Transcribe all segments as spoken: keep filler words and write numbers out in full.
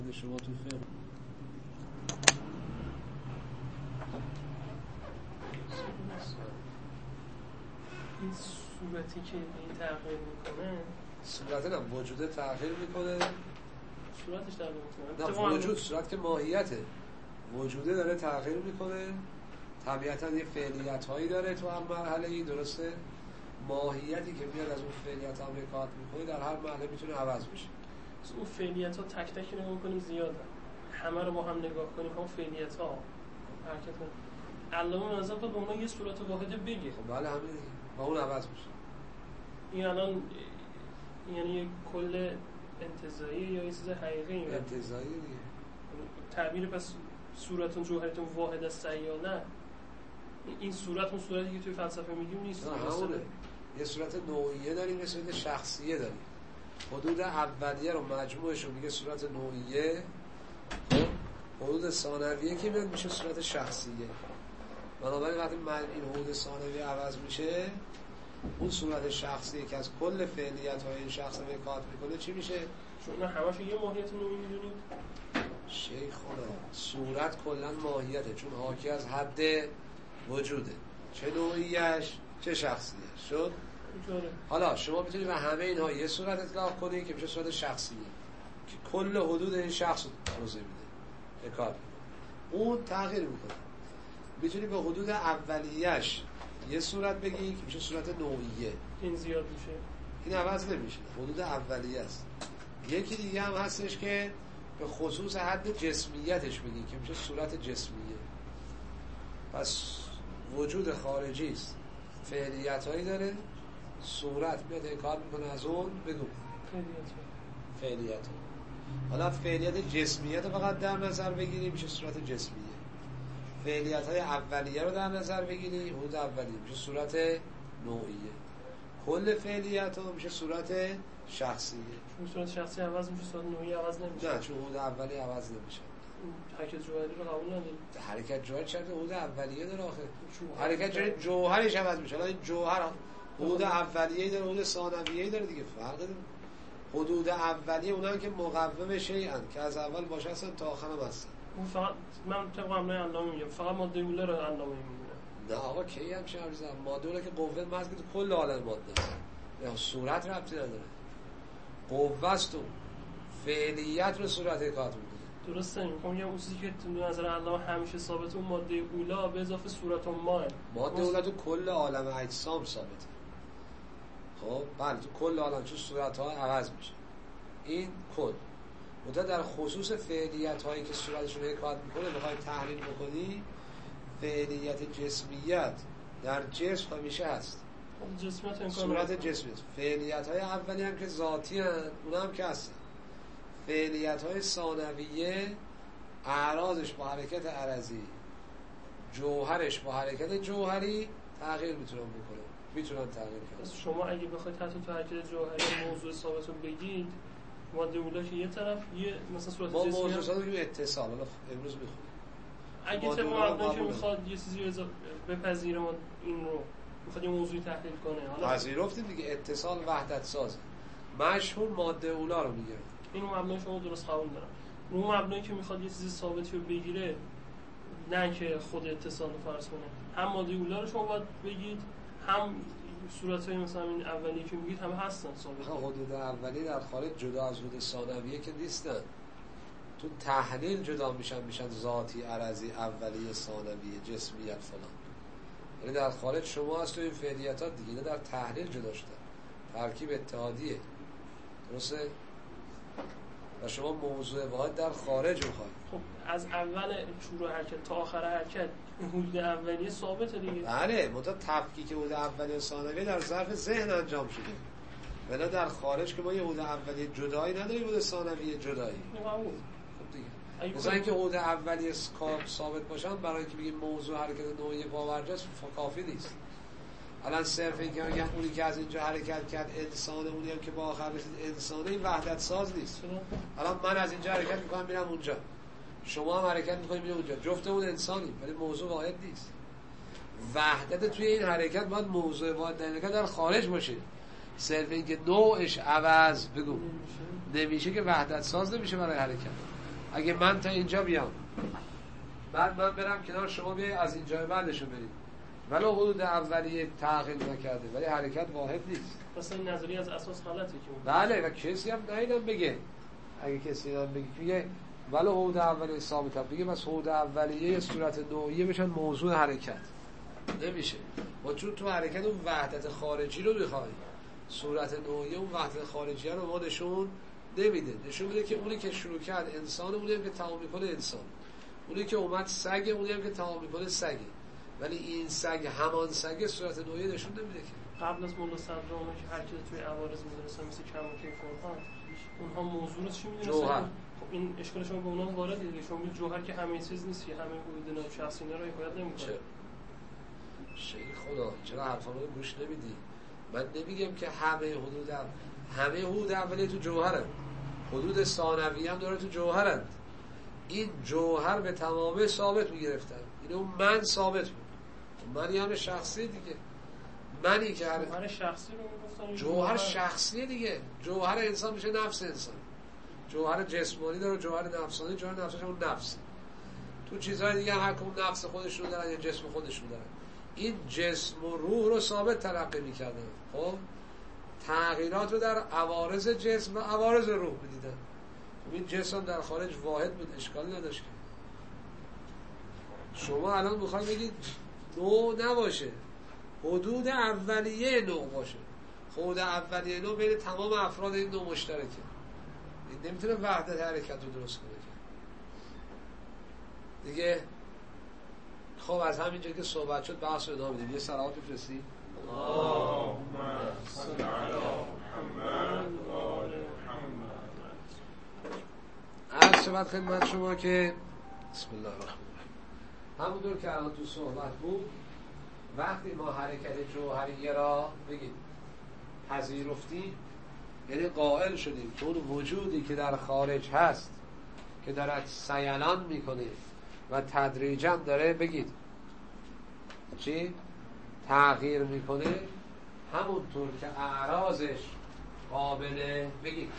شما تو فقه این صورتی که این تغییر میکنه، صورت نه وجود تغییر میکنه، صورتش تغییر میکنه نه وجود صورت که ماهیته وجوده داره تغییر میکنه، طبیعتا یه فعلیت هایی داره تو هر مرحله ای، درسته؟ ماهیتی که میاد از اون فعلیت ها کات میکنه در هر مرحله میتونه عوض بشه. اون فعلیت ها تک تک نگاه کنیم زیاده، همه رو با هم نگاه کنیم هم فعلیت ها حرکت کنیم. علامه نظر به اونها یه صورت واحده بگه. خب بله همین با اون عوض میشه. این الان یعنی یک کل انتزاعی یا یه چیز حقیقی؟ انتزاعی دیگه. تعبیر پس صورتون جوهرتون واحد است یا نه؟ این صورت اون صورتی که توی فلسفه میگیم نیست. نه همونه. یه صورت نوعیه داریم، یه صورت شخصیه داریم. حدود اولیه رو مجموعش رو میگه صورت نوعیه، حدود ثانویه که میاد میشه صورت شخصیه. بنابراین وقتی من این حدود ثانویه عوض میشه، اون صورت شخصیه که از کل فعلیت های این شخص رو کات میکنه چی میشه؟ شما همش یه ماهیت نوعی میدونید؟ شیخ خدا صورت کلا ماهیته، چون حاکی از حد وجوده، چه نوعیش چه شخصیش. شد؟ حالا شما میتونید به همه اینها یه صورت اطلاق کنید که میشه صورت شخصیه که کل حدود این شخص رو توضیح میده، اکاد اون تغییر میکنه. میتونید به حدود اولیش یه صورت بگی که میشه صورت نوعیه، این زیاد میشه، این عوض نمیشه، حدود اولیه است. یکی دیگه هم هستش که به خصوص حد جسمیتش بگی که میشه صورت جسمیه. پس وجود خارجی است، فعلیت هایی داره، صورت میاد انکار میکنه از اون. بگو فعلیت ها. حالا فعلیت جسمیت رو فقط در نظر بگیری میشه صورت جسمیه، فعلیت های اولیه رو در نظر بگیری حدود اولیه میشه صورت نوعیه، کل فعلیت ها میشه صورت شخصیه. چون صورت شخصی عوض میشه صورت نوعی عوض نمیشه. نه چون حدود اولیه عوض نمیشه. حرکت جوهری رو قبول نداریم. حرکت جوهری چرا حدود اولیه داره آخه؟ حرکت جوهری جوهرش عوض میشه. الان این جوهر حدود اولیه داره، حدود ثانویه داره دیگه، فرق داره. حدود اولیه اونها که مقوم شیئن که از اول باشه اصلا تا آخر هم هستن. اون فقط من طبق امنای علامه میگم فقط ماده اوله رو علامه میمونه. نه آقا کی هم چه عرضم ماده اوله که قوه مزد که کل عالم ماده است، یا صورت ربطی نداره، قوه است و فعلیت رو صورت اکات میده. درسته. میگم یه اون چیزی که تو نظر علامه همیشه ثابته اون ماده اوله به اضافه صورت و ماه. ماده اوله تو کل عالم اجسام ثابته. خب بله تو کل عالم چون صورت ها عوض میشه. این کل مدت در خصوص فعلیت هایی که صورتشون اکاد میکنه بخوای تحلیل بکنی، فعلیت جسمیت در جسم همیشه هست. جسمیت صورت جسمیت. فعلیت های اولی هم که ذاتی هستن اونا هم که هستن. فعلیت های ثانویه اعراضش با حرکت عرضی، جوهرش با حرکت جوهری تغییر میتونن بکنن، میتونن تغییر کنن. پس شما اگه بخواید حتی تو حرکت جوهری موضوع ثابت رو بگید، ماده اوله که یه طرف یه مثلا صورت ما جسمی موضوع ثابت میگیم اتصال. حالا امروز میخونیم اگه طبق مبنایی که میخواد یه چیزی رو بپذیره ما این رو میخواد یه موضوعی تحلیل کنه، حالا پذیرفتیم دیگه، اتصال وحدت سازه. مشهور ماده اولا رو میگه. این مبنای شما درست قبول دارم. اون مبنایی که میخواد یه چیزی ثابتی رو بگیره، نه که خود اتصال رو فرض کنه، هم ماده اولا رو شما باید بگید، هم صورت‌های مثلا این اولیه که میگید هم هستن ثابت. حدود اولیه در خارج جدا از حدود ثانویه که نیستن، تو تحلیل جدا میشن، میشن ذاتی، عرضی، اولیه، ثانویه، جسمیت فلان. یعنی در خارج شما هست تو این فعلیتات دیگه، نه در تحلیل جدا شدن، ترکیب اتحادیه، درسته؟ و شما موضوع واحد در خارج میخواید. خب از اول شروع حرکت تا آخر حرکت حدود اولیه ثابته دیگه. بله، متا تفکیک حدود اولیه و ثانویه در ظرف ذهن انجام شده. ولی در خارج که ما یه حدود اولیه جدایی نداریم، حدود ثانویه جدایی. خب دیگه. مثلا اینکه حدود اولیه ثابت باشن برای اینکه بگیم موضوع حرکت نوعی پاورجاست کافی نیست. الان صرف اینکه میگم اونی که از اینجا حرکت کرد انسانه، اونی هم که با آخر رسید انسانه، این وحدت ساز نیست. الان من از اینجا حرکت میکنم میرم اونجا، شما هم حرکت میکنید میرم اونجا، جفتمون انسانیم ولی موضوع واحد نیست. وحدت توی این حرکت باید موضوع واحد در در خارج باشه. صرف اینکه نوعش عوض بگو نمیشه که وحدت ساز نمیشه برای حرکت. اگه من تا اینجا بیام بعد من برم کنار شما بیای از اینجا بعدشو بریم، ولی حدود اولیه تغییر نکرده ولی حرکت واحد نیست. مثلا این نظریه از اساس غلطه که بله و کسی هم نیدم بگه، اگه کسی هم بگه بگه ولی حدود اولیه ثابت هم بگه بس حدود اولیه صورت نوعیه بشن موضوع حرکت نمیشه. ما چون تو حرکت اون وحدت خارجی رو بخوایم، صورت نوعیه اون وحدت خارجی رو ما نشون نمیده. نشون میده که اونی که شروع کرد انسان، اونی هم که تمام میکنه انسان، اونی که اومد سگ، اونی هم که تمام میکنه سگه. ولی این سگ همان سگ صورت نوعیه نشون نمیده که. قبل از مولا صدرامی که هر کی توی عوارض میدونستن مثل کم و کیف اونها موضوع رو چی میدونستن؟ جوهر. خب این اشکال شما به اونها وارده دیگه. شما میگید جوهر که همه چیز نیست که همه حدود نام شخصی اینا رو حکایت نمیکنه. شیخ خدا چرا حرفا رو گوش نمیدی؟ من نمیگم که همه حدود هم. همه حدود اولیه تو جوهرن، حدود ثانویه هم داره تو جوهرن. این جوهر به تمامه ثابت میگرفتن، این اون من ثابت بود. من یعنی شخصی دیگه، منی که هر جوهر شخصی رو میگفتن. جوهر شخصی دیگه. جوهر انسان میشه نفس انسان. جوهر جسمانی داره، جوهر نفسانی. جوهر نفسش همون نفس. تو چیزهای دیگه هر کدوم نفس خودشون دارن یا جسم خودشون دارن. این جسم و روح رو ثابت تلقی میکردن. خب تغییرات رو در عوارض جسم و عوارض روح میدیدن. این جسم در خارج واحد بود، اشکالی نداشت. شما الان میخواید بگید نوع نباشه، حدود اولیه نوع باشه. حدود اولیه نوع بین تمام افراد این نوع مشترکه. این نمیتونه وحدت حرکت رو درست کنه دیگه. خب از همینجا که صحبت شد بحث رو ادامه بدیم. یه صلوات بفرستی. اللهم صل علی محمد و آل محمد. عرض شود خدمت شما که بسم الله الرحمن الرحیم، همونطور که الان تو صحبت بود، وقتی ما حرکت جوهریه را بگید پذیرفتیم، یعنی قائل شدیم که اون وجودی که در خارج هست که دارد سیلان میکنه و تدریجا داره بگید چی؟ تغییر میکنه، همونطور که اعراضش قابل بگید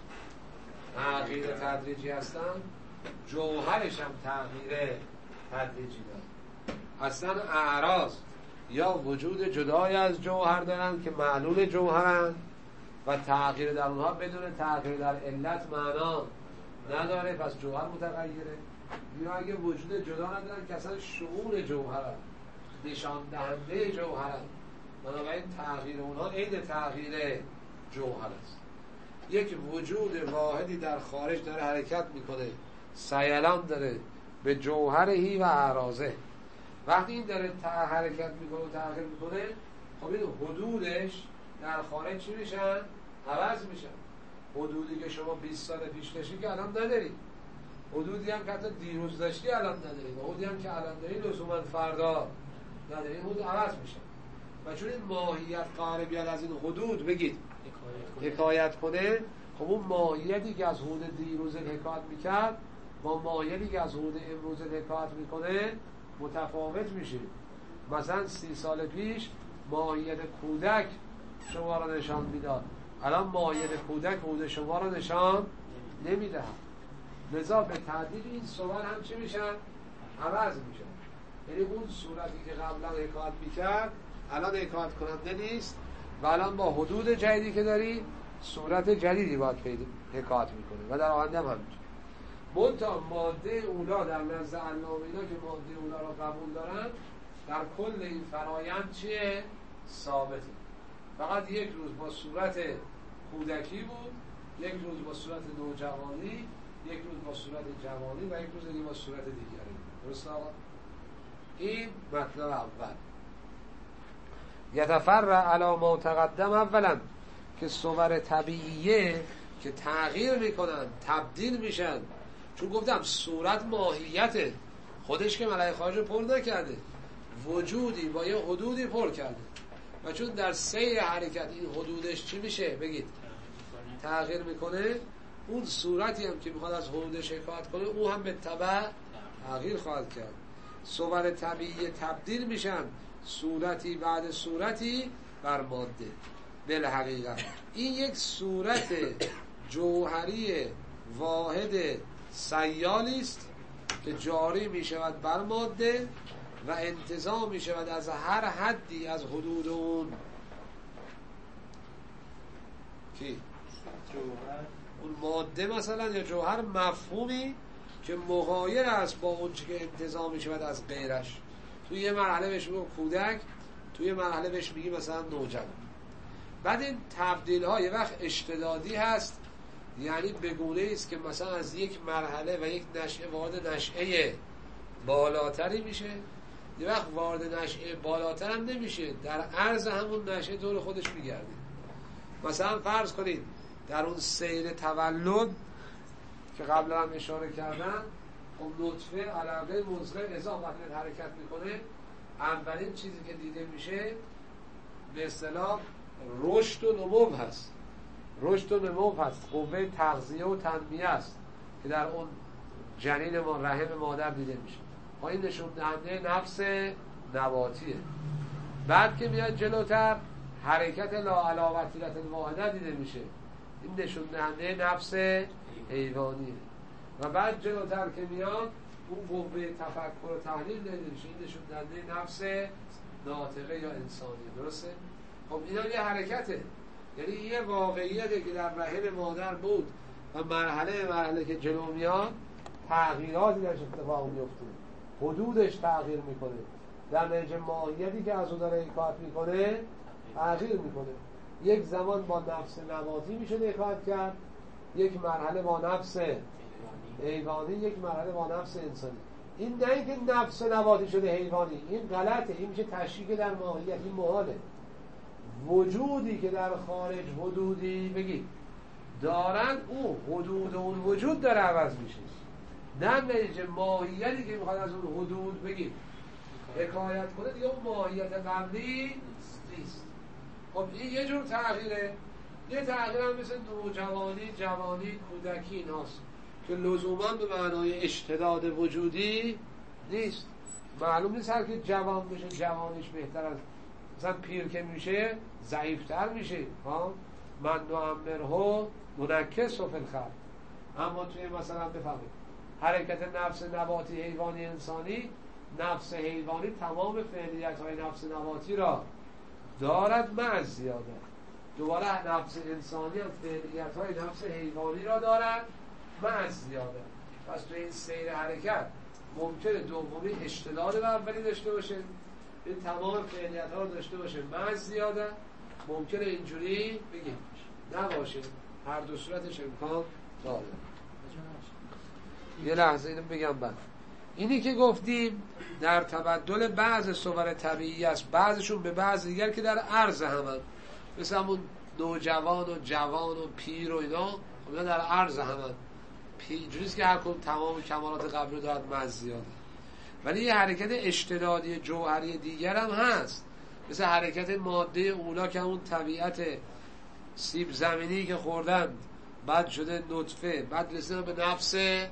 تغییر تدریجی هستن، جوهرش هم تغییر تدریجی داره. اصلا اعراض یا وجود جدای از جوهر دارن که معلول جوهرن و تغییر در اونها بدون تغییر در علت معنا نداره، پس جوهر متغیره. یا اگه وجود جدا ندارن که اصلا شعور جوهرن، نشان دهنده جوهرن، بنابراین تغییر اونها عین تغییر جوهر است. یک وجود واحدی در خارج داره حرکت میکنه، سیلان داره به جوهرهی و اعراضه. وقتی این داره حرکت میکنه و تغییر میکنه، خب این حدودش در خارج چی میشن؟ عوض میشن. حدودی که شما بیست سال پیش داشتی که الان نداری، حدودی هم که حتی دیروز داشتی الان نداری، و حدودی هم که الان داری لزوما فردا نداری. این حدود عوض میشن و چون این ماهیت قراره بیاد از این حدود بگید حکایت کنه، خب اون ماهیتی که از حدود دیروز حکایت میکرد با ماهیتی که از حدود امروز حکایت میکنه متفاوت میشه. مثلا سی سال پیش ماهیت کودک شما را نشان میداد، الان ماهیت کودک حدود شما را نشان نمیده. لذا به تعدیل این صور هم چه میشن؟ عوض میشن. یعنی اون صورتی که قبلا حکایت میکرد الان حکایت کننده نیست و الان با حدود جدیدی که داری صورت جدیدی باید پیدا حکایت میکنه و در آینده هم همینطور. منتها ماده اولا در نزد علامه اینا که ماده اولا را قبول دارن، در کل این فرایند چیه؟ ثابته. فقط یک روز با صورت کودکی بود، یک روز با صورت نوجوانی، یک روز با صورت جوانی و یک روز دیگه با صورت دیگری. درست آقا؟ این مطلب اول. یتفرع علی ما تقدم اولا، که صور طبیعیه که تغییر میکنن، تبدیل میشن. چون گفتم صورت ماهیته، خودش که ملای خارج پر نکرده، وجودی با یه حدودی پر کرده و چون در سیر حرکت این حدودش چی میشه؟ بگید تغییر میکنه. اون صورتی هم که میخواد از حدودش حکایت کنه او هم به تبع تغییر خواهد کرد. صور طبیعی تبدیل میشن صورتی بعد صورتی بر ماده. بالحقیقت این یک صورت جوهری واحد سیالی است که جاری می شود بر ماده و انتزاع می شود از هر حدی از حدود اون. کی؟ جوهر. اون ماده مثلا یا جوهر مفهومی که مغایر است با اون چی که انتزاع می شود از غیرش. توی یه مرحله بهش میگم کودک، توی یه مرحله بهش میگی مثلا نوجوان. بعد این تبدیل ها یه وقت اشتدادی هست، یعنی بگونه است که مثلا از یک مرحله و یک نشعه وارد نشعه بالاتری میشه، یه وقت وارد نشعه بالاتر هم نمیشه، در عرض همون نشعه دور خودش میگرده. مثلا فرض کنید در اون سیر تولد که قبلا هم اشاره کردن، اون نطفه علقه مزغه اضافه وقتی حرکت میکنه، اولین چیزی که دیده میشه به اصطلاح رشد و نمو هست. رشد و نمو هست، قوه تغذیه و تنمیه است که در اون جنین ما رحم مادر دیده میشه. این نشون دهنده نفس نباتیه. بعد که میاد جلوتر حرکت لا علی وتیرة واحده دیده میشه، این نشون دهنده نفس حیوانیه. و بعد جلوتر که میاد اون قوه تفکر و تحلیل دیده میشه، این نشون دهنده نفس ناطقه یا انسانیه. درسته؟ خب اینا یه حرکته، یعنی یه واقعیته که در رحم مادر بود و مرحله مرحله که جلو میاد تغییراتی درش اتفاق میفته، حدودش تغییر میکنه، در نتیجه ماهیتی که از اون داره حکایت میکنه تغییر میکنه. یک زمان با نفس نباتی میشه حکایت کرد، یک مرحله با نفس حیوانی، یک مرحله با نفس انسانی. این نه اینکه نفس نباتی شده حیوانی، این غلطه، این میشه تشکیک در ماهیت، این محاله. وجودی که در خارج حدودی بگید دارن، او حدود اون وجود داره عوض میشه، نه نتیجه ماهیتی که میخواد از اون حدود بگید حکایت کنه دیگه اون ماهیت قبلی نیست. خب این یه جور تغییره. یه تغییر هم مثل نوجوانی، جوانی، کودکی ایناست که لزوما به معنای اشتداد وجودی نیست. معلوم نیست هر که جوان بشه جوانیش بهتر از مثلا پیر که میشه ضعیفتر میشه. ها من نعمره ننکسه فی الخلق. اما توی مثلا بفهمید حرکت نفس نباتی حیوانی انسانی، نفس حیوانی تمام فعلیت های نفس نباتی را دارد مع زیاده. دوباره نفس انسانی هم فعلیت های نفس حیوانی را دارد مع زیاده. پس توی این سیر حرکت ممکنه دومی اشتداد به اولی داشته باشه، این تمام فعلیت ها رو داشته باشه مع زیاده، ممکنه اینجوری بگیم نباشه. هر دو صورتش امکان داره. یه لحظه اینو بگم بعد. اینی که گفتیم در تبدل بعض صور طبیعی است، بعضشون به بعض دیگر که در عرض همن، مثل همون نوجوان و جوان و پیر و اینا، اینا در عرض همن. اینجوریست که هر کدوم تمام کمالات قبل رو دارد مع زیاده. ولی یه حرکت اشتدادی جوهری دیگر هم هست، مثل حرکت ماده اولا که همون طبیعت سیب زمینی که خوردند بعد شده نطفه، بعد رسیده به نفس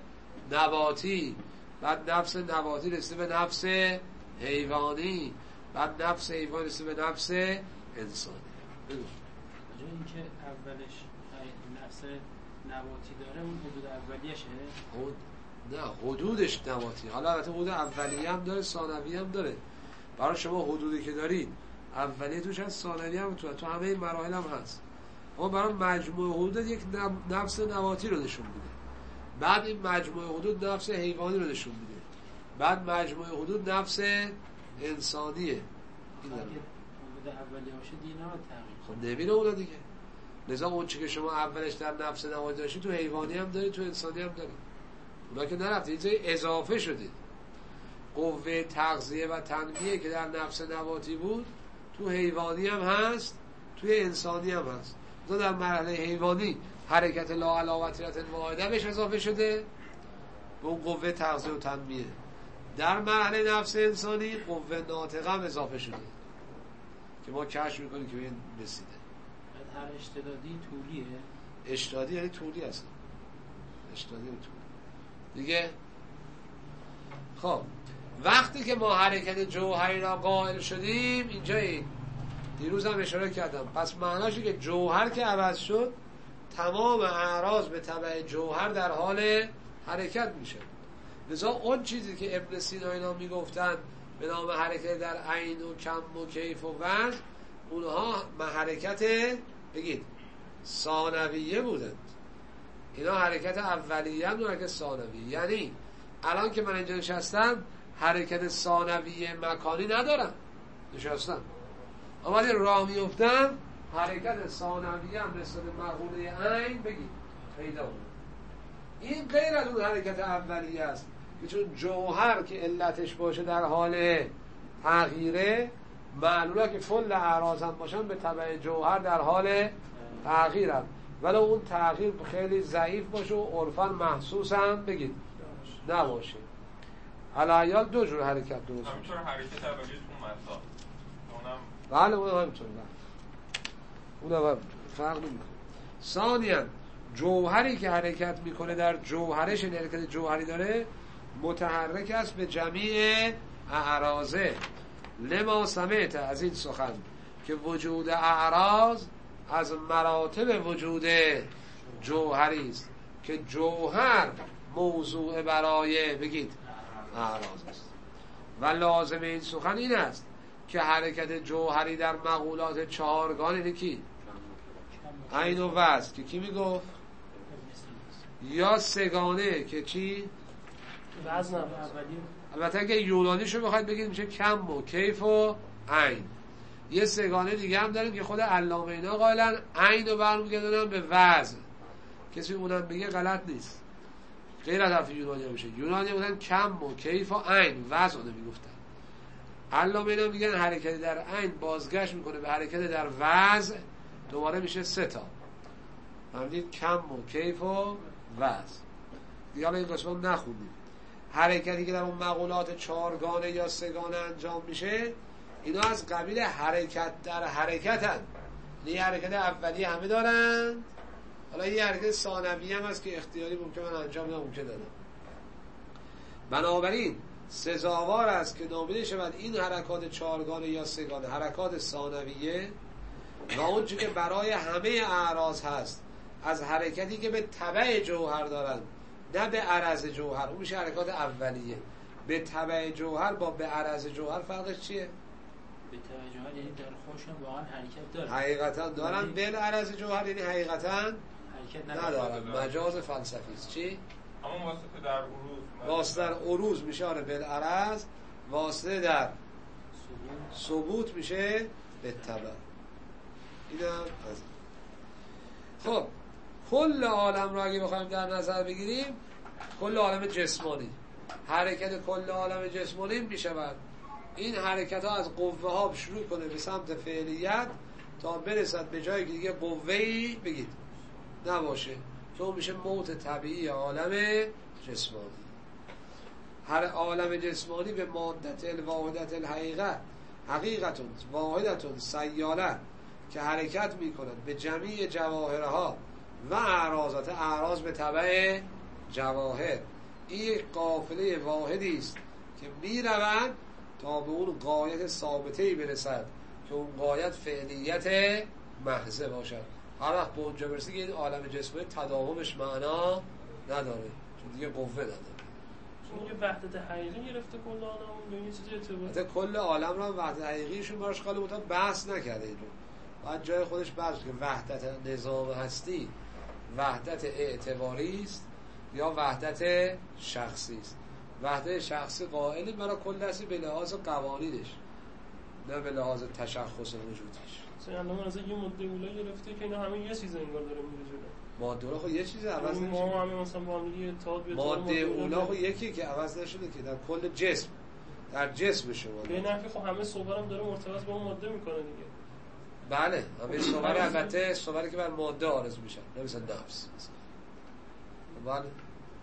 نباتی، بعد نفس نباتی رسیده به نفس حیوانی، بعد نفس حیوانی رسیده به نفس انسانی. بگو این که اولش نفس نباتی داره اون حدود اولیشه؟ حد... نه حدودش نباتی. حالا البته حدود اولیه هم داره، ثانویه هم داره. برای شما حدودی که دارید اولیه توش هست، ثانویه هم تو تو همه این مراحل هم هست. اما برای مجموع حدود یک نفس نباتی رو نشون میده، بعد این مجموع حدود نفس حیوانی رو نشون میده، بعد مجموع حدود نفس انسانیه. این اگه حدود اولیه باشه دیگه نباید تغییر. خب نمیره اونا دیگه. لذا اون چی که شما اولش در نفس نباتی داشتید تو حیوانی هم دارید، تو انسانی هم دارید. اونا که نرفتید، این اضافه شدید. قوه تغذیه و تنمیه که در نفس نباتی بود تو حیوانی هم هست، توی انسانی هم هست. تو در مرحله حیوانی حرکت لا علی وتیرة واحده بهش اضافه شده به اون قوه تغذیه و تنمیه. در مرحله نفس انسانی قوه ناطقه هم اضافه شده که ما کشف میکنیم که به این رسیده. هر اشتدادی طولیه؟ اشتدادی یعنی طولی هست. اشتدادی یعنی طولی دیگه. خب وقتی که ما حرکت جوهری را قائل شدیم، اینجا این دیروز هم اشاره کردم، پس معناشه که جوهر که عوض شد تمام اعراض به تبع جوهر در حال حرکت میشه. لذا اون چیزی که ابن سینا اینا میگفتن به نام حرکت در عین و کم و کیف و وزن، اونها حرکت بگید ثانویه بودند. اینا حرکت اولیه هم حرکت ثانویه. یعنی الان که من اینجا نشستم حرکت ثانویه مکانی ندارم، نشستم اما راه میفتم حرکت ثانویه هم مثل مقوله عین بگید پیدا بود. این غیر از اون حرکت اولیه است که چون جوهر که علتش باشه در حال تغییره، معلومه که کل اعراض هم باشن به تبع جوهر در حال تغییر هم، ولی اون تغییر خیلی ضعیف باشه و عرفاً محسوس هم بگید نباشه. علایال دو جور حرکت درست همینطور حرکت اولیه تو متا بله اون همینطور اون هم فرق نمیکنه. ثانیاً جوهری که حرکت میکنه در جوهرش، این حرکت جوهری داره، متحرک است به جمیع اعراضه. لما سمعت، از این سخن که وجود اعراض از مراتب وجود جوهری است که جوهر موضوع برای بگید اعراض است. و لازم این سخن این است که حرکت جوهری در مقولات چهارگان اینه کی؟ عین و وزن که کی میگفت؟ یا سگانه که چی؟ وزن اولی. البته اگه یونانیشو بخواید بگید میشه کم و کیف و عین. یه سگانه دیگه هم داریم که خود علامه اینا قائلن عین رو برمیگردونن به وزن. کسی اونم بگه غلط نیست، غیر از حرف یونانی میشه. یونانی بودن کم و کیف و عین، وزن رو میگفتن. علامه اینا میگن حرکت در عین بازگشت میکنه به حرکت در وزن، دوباره میشه سه تا. همین کم و کیف و وزن. دیگه حالا این قسمت نخوندیم. حرکتی که در اون مقولات چهارگانه یا سگانه انجام میشه، اینا از قبیل حرکت در حرکتن. یه حرکت اولی همه دارن، حالا یه حرکت ثانوی هم هست که اختیاری ممکن من انجام بدم، ممکن دادم. بنابراین سزاوار است که نامیده شود این حرکات چهارگانه یا سگانه حرکات ثانویه، و اون چیزی که برای همه اعراض هست از حرکتی که به تبع جوهر دارن نه به عرض جوهر، اون میشه حرکات اولیه. به تبع جوهر با به عرض جوهر فرقش چیه؟ به تبع جوهر یعنی در خودشون واقعا حرکت دارن، حقیقتا دارن. به عرض جوهر یعنی حقیقتا حرکت ندارن. مجاز فلسفی است. چی؟ اما واسطه در عروض، واسطه در عروض میشه آره به عرض، واسطه در ثبوت میشه به تبع. اینا خب کل عالم رو اگه بخوایم در نظر بگیریم، کل عالم جسمانی، حرکت کل عالم جسمانی میشود این حرکت ها از قوه ها شروع کنه به سمت فعلیت تا برسد به جایی که دیگه قوه‌ای بگید نباشه، که اون میشه موت طبیعی عالم جسمانی. هر عالم جسمانی به مادت الواحدت الحقیقت، حقیقت واحدت سیاله که حرکت میکنند به جمیع جواهرها و اعراضات، اعراض به تبع جواهر. این قافله واحدی است که میروند تا به اون غایت ثابته‌ای برسد که اون غایت فعلیت محضه باشد. هر وقت به اونجا برسه که این عالم جسمانی تداومش معنا نداره، چون دیگه قوه نداره. چون یه وحدت حقیقی گرفته کل عالم، به این چیزی ارتباط کل عالم را وحدت حقیقیشون براش خاله مطمئن بحث نکرده. این رو باید جای خودش بحث که وحدت نظام هستی وحدت اعتباری است یا وحدت شخصی است. وحدت شخصی قائلی برای کل هستی به لحاظ قوانینش، نه به لحاظ تشخص وجودش. مثلا الان از یه ماده اولا گرفته که اینا همه یه چیز انگار داره میره جلو. ماده اولا خب یه چیز عوض نمیشه. ما همه مثلا با هم دیگه اتحاد به ماده اولا خب یکی که عوض نشده که در کل جسم، در جسم شما به نفع خب همه صور هم داره مرتبط با اون ماده میکنه دیگه. بله همه صور البته صوری که بر ماده آرزو میشن، نه مثلا نفس مثلا. بله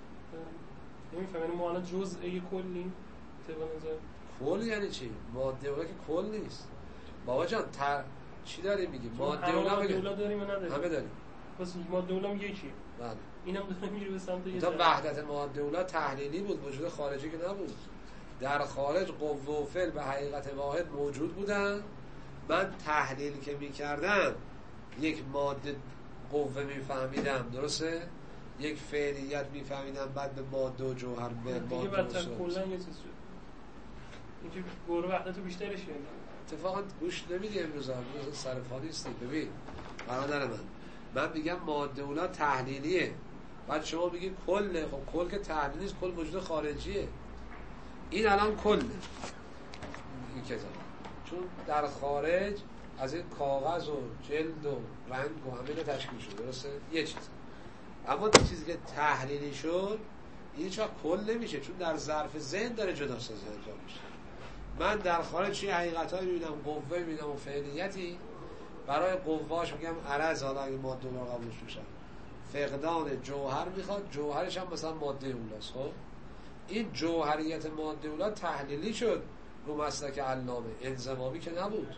نمیفهمم ما الان جزء کلی طبق نظر کل یعنی چی؟ ماده اولا که کل نیست بابا جان. تر چی داری میگی؟ ماده اولا ماده اولا داریم یا نداریم؟ همه داریم. بس ماده اولا یکی. بله. اینم داره میره به سمت یه. تا وحدت ماده اولا تحلیلی بود، وجود خارجی که نبود. در خارج قوه و فعل به حقیقت واحد موجود بودن. من تحلیل که میکردم یک ماده قوه میفهمیدم، درسته؟ یک فعلیت میفهمیدن بعد به ماده و جوهر به دیگه ماده و بدتر صورت کلا یه چیز شد اینکه گروه وحدت رو بیشترش کرد. اتفاقا گوش نمیدی امروز امروز سرپا نیستی. ببین برادر من من میگم ماده اونا تحلیلیه، بعد شما بگید کله. خب کل که تحلیلی نیست، کل وجود خارجیه. این الان کله این کتاب، چون در خارج از این کاغذ و جلد و رنگ و همه تشکیل شده، درسته؟ یه چیز. اما چیزی که تحلیلی شد این چرا کل نمیشه، چون در ظرف ذهن داره جدا سازی انجام میشه. من در خارج چی حقیقتایی میبینم، قوه میبینم و فعلیتی. برای قواش میگم عرض، حالا اگه ماده اولا قبولش میشن، فقدان جوهر میخواد، جوهرش هم مثلا ماده اولاست. خب این جوهریت ماده اولا تحلیلی شد رو مسلک علامه، انضمامی که نبود.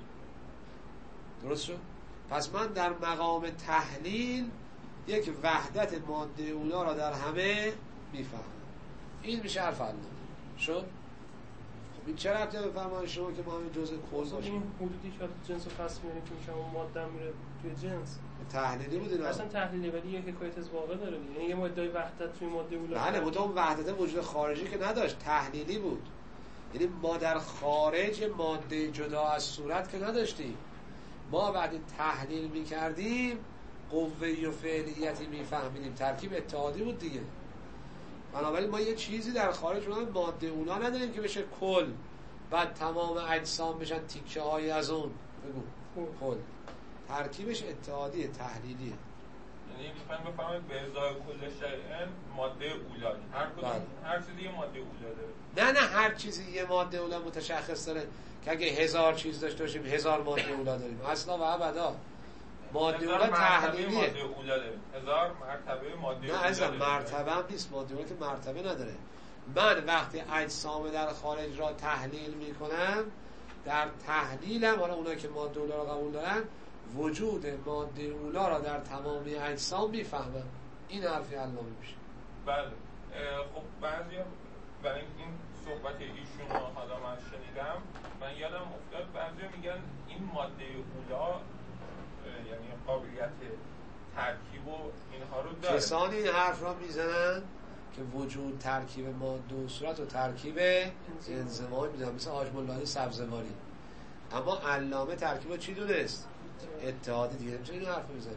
درست شد؟ پس من در مقام تحلیل یک وحدت ماده اولا را در همه میفهمم. این میشه حرف علامه. شد؟ خب این چه ربطی به فرمان شما که ما همین جزء کل باشیم؟ این حدودی که جنس رو پس میاره که میشه اون ماده میره توی جنس تحلیلی بود اینا. اصلا تحلیلی، ولی یه حکایت از واقع داره. یعنی یه ماده وحدت توی ماده اولا. بله، مدام وحدت وجود خارجی که نداشت، تحلیلی بود. یعنی ما در خارج ماده جدا از صورت که نداشتیم. ما وقتی تحلیل میکردیم قوه‌ای و فعلیتی میفهمیدیم، ترکیب اتحادی بود دیگه. بنابراین ما یه چیزی در خارج اونم ماده اونا نداریم که بشه کل، بعد تمام اجسام بشن تیکه های از اون. بگو کل ترکیبش اتحادی تحلیلیه. یعنی میخوایم بفهمید به ازای کل شیء ماده اولا، هر کدوم هر چیزی یه ماده اولا داره. نه نه هر چیزی یه ماده اولا متشخص داره که اگه هزار چیز داشته باشیم هزار ماده اولا داریم. اصلا و ابدا ماده اولا تحلیلیه. ماده اولا داره. هزار مرتبه ماده اولا. نه اصلا مرتبه هم نیست، ماده اولا که مرتبه نداره. من وقتی اجسام در خارج را تحلیل میکنم، در تحلیلم، حالا اونایی که ماده اولا را قبول دارن، وجود ماده اولا را در تمامی اجسام میفهمم. این حرفی علامه میشه. بله. خب بعضی برای این صحبت ایشون رو حالا من شنیدم، من یادم افتاد بعضی میگن این ماده اولا یعنی قابلیت ترکیب و اینها رو داره. کسانی این حرف را میزنن که وجود ترکیب ماده و صورت و ترکیب انضمامی میزنن، مثل حاج مولایی سبزواری. اما علامه ترکیب رو چی دونست؟ اتحادی دیگه. نمیشه این حرف میزنه.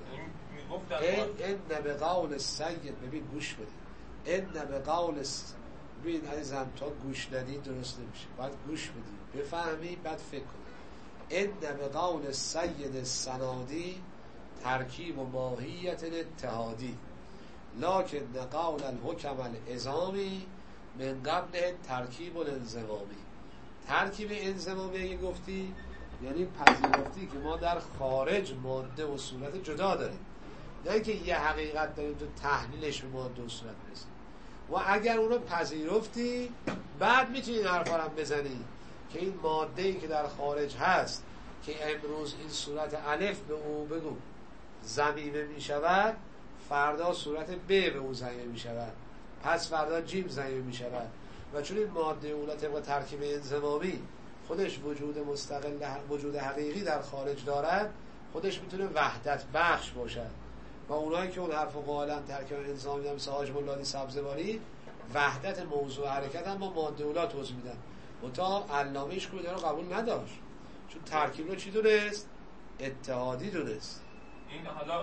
این ان بقول سید، ببین گوش بده، ان بقول ببین عزیزم تا گوش ندی درست نمیشه، باید گوش بدی بفهمی بعد فکر کنی. ان بقول سید السنادی ترکیب و ماهیت اتحادی لکن قول الحکم الازامی من قبل ترکیب الانضمامی. ترکیب انضمامی اگه گفتی یعنی پذیرفتی که ما در خارج ماده و صورت جدا داریم، نه اینکه یه حقیقت داریم تو تحلیلش به ماده و صورت برسیم. و اگر اونو پذیرفتی بعد میتونی این حرفا هم بزنی که این ماده‌ای که در خارج هست که امروز این صورت الف به او بگو ضمیمه میشود، فردا صورت ب به او ضمیمه میشود، پس فردا جیم ضمیمه میشود. و چون این ماده اولا طبق ترکیب انضمامی خودش وجود مستقل، وجود حقیقی در خارج دارد، خودش میتونه وحدت بخش باشد. و اونایی که اون حرفو قائلن ترکیب انضمامی دارن مثل حاج مولایی سبزواری، وحدت موضوع حرکت هم با ماده اولا توضیح میدن. منتها علامه ایش که رو قبول نداشت، چون ترکیب رو چی دونست؟ اتحادی دونست. این حالا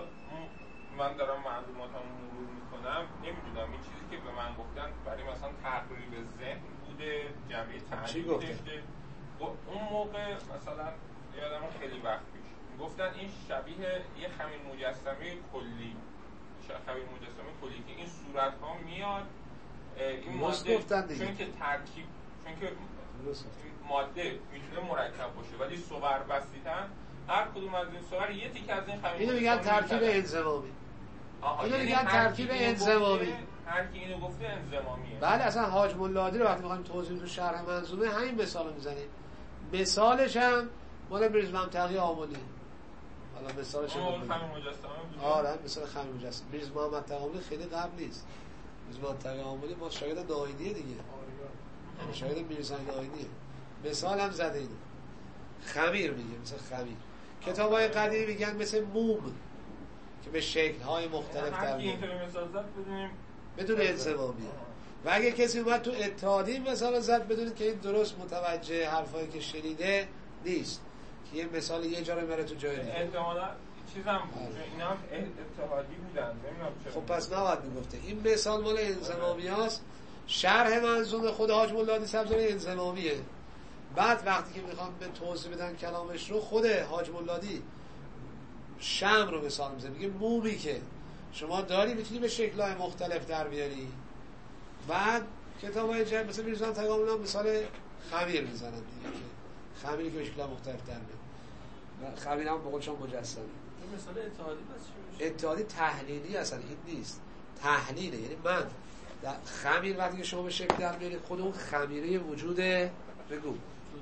من دارم معلوماتم مرور میکنم، نمیدونم این چیزی که به من گفتن برای مثلا تقریب ذهن بوده، جمعی تعریف داشته. اون موقع مثلا یادم خیلی وقت پیش گفتن این شبیه یه خمیر مجسمه کلی، خمیر مجسمه کلی که این صورت ها میاد این ماده، چون که ترکیب، چون که ماده میتونه مرکب باشه ولی صور بستیدن، هر کدوم از این صور یه تیکه از این خمیر اینو میگن ترکیب انضمامی. اینو میگن ترکیب انضمامی. هر کی اینو گفته انضمامیه. بله اصلا حاج مولایی رو وقتی میخوایم توضیح تو شرح منظومه همین مثالو میزنیم. مثالش هم مال میرزا محمد تقی آملی. حالا مثالش هم خمیر مجسمه بود. آره مثال خمیر مجسمه. میرزا محمد تقی آملی خیلی قبل نیست. میرزا محمد تقی آملی ما شاگرد ناینیه دیگه. شاگرد میرزا ناینیه. مثال هم زده اینو. خمیر میگه، مثل خمیر. کتابای قدیمی میگن مثل موم. که به شکل‌های مختلف در میاد بدونیم بدون انضمامیه. و اگه کسی اومد تو اتحادی مثال زد بدونید که این درست متوجه حرفایی که شنیده نیست، که یه مثال یه جا رو میاره تو جای دیگه. احتمالاً چیزم بود اینا هم اتحادی بودن، نمیدونم چرا. خب پس نباید میگفته این مثال مال انضمامی هاست. شرح منظومه خود حاج مولادی سبزواری انضمامیه. بعد وقتی که میخوام به توضیح بدن کلامش رو، خود حاج مولادی شمع رو مثال میزنه، میگه مومی که شما داری میتونی به شکل‌های مختلف در بیاری. بعد کتابای جای مثلا میرزن تکاملا مثال خمیر میزنن دیگه، که خمیری که به شکل‌های مختلف در میاد. خمیر هم به قول شما مجسمه. این مثال اتحادی پس چی میشه؟ اتحادی تحلیلی اصلا این نیست، تحلیله. یعنی من در خمیر وقتی که شما به شکل در میارید، خود اون خمیره وجود بگو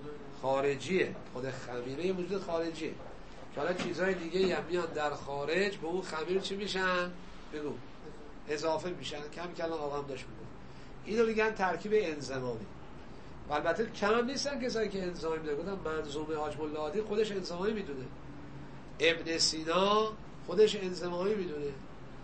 خارجیه، خود خمیره وجود خارجیه، که حالا چیزهای دیگه هم میان در خارج به اون خمیر چی میشن بگو اضافه میشن. کم کلام آقا هم داشت میگه اینو میگن ترکیب انضمامی. و البته کم نیستن کسایی که انضمامی میدونن. گفتم منظومه حاج مولادی خودش انضمامی میدونه، ابن سینا خودش انضمامی میدونه،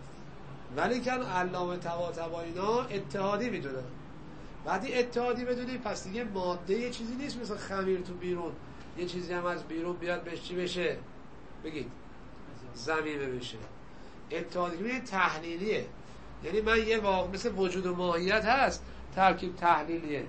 ولی کن علامه طباطبایی‌ها اتحادی میدونن. وقتی اتحادی بدونی پس دیگه ماده یه چیزی نیست مثل خمیر تو بیرون یه چیزی هم از بیرون بیاد بهش چی بشه بگید زمینه بشه. اتحادی که تحلیلیه، یعنی من یه واقع مثل وجود و ماهیت هست، ترکیب تحلیلیه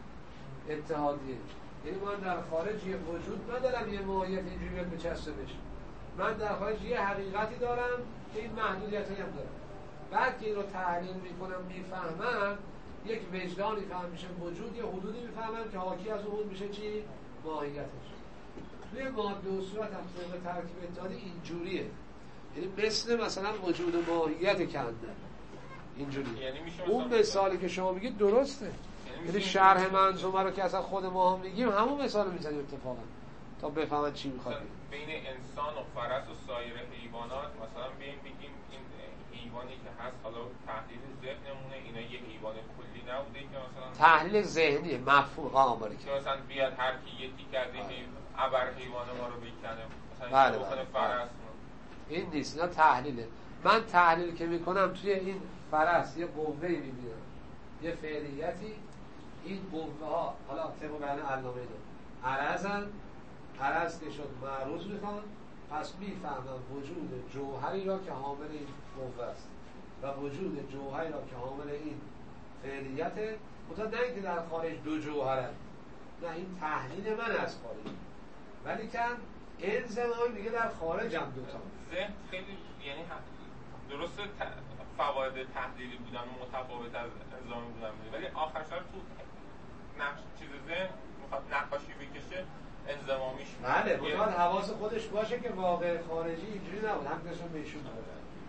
اتحادیه. یعنی من در خارج یه وجود ندارم یه ماهیت اینجوری بیاد بچسته بشه، من در خارج یه حقیقتی دارم که این محدودیتایی هم دارم. بعد که این رو تحلیل میکنم میفهمم، یک وجدانی فهم میشه وجود، یه حدودی میفهمم که حاکی از اون میشه چی؟ ماهیتش. توی ماده و صورت هم طبق ترکیب اتحادی اینجوریه، یعنی مثل مثلا وجود و ماهیت کنده اینجوری. یعنی اون مثالی که شما میگید درسته، یعنی شرح منظومه رو که اصلا خود ما هم میگیم همون مثال رو میزنیم اتفاقا تا بفهمن چی میخواد. بین انسان و فرس و سایر حیوانات مثلا بیم بگیم این حیوانی که هست حالا تحلیل ذهنمونه، اینا یه حیوان کلی نبوده که مثلا تحلیل ذهنیه مفهوم آماری که مثلا بیاد هر کی یکی کرده ابر حیوان ما رو بکنه مثلا بله بله فرس. این نیست، اینا تحلیله. من تحلیل که میکنم توی این فرس یه قوه‌ای میبینم، یه فعلیتی، این قوه ها حالا طبق بیان علامه ده عرضن، عرض که شد معروض میخوان، پس میفهمم وجود جوهری را که حامل این قوه است و وجود جوهری را که حامل این فعلیته. مطمئن نه اینکه در خارج دو جوهرن، نه این تحلیل من از خارج، ولی کن انضمامی میگه در خارج هم دوتا. ذهن خیلی یعنی درسته فواید تحلیلی بودن و متفاوت از انضمامی بودن، ولی آخر سر تو نقش چیز ذهن میخواد نقاشی بکشه انضمامیش. بله باید حواس خودش باشه که واقع خارجی اینجوری نبود، هم داشتن بهشون بود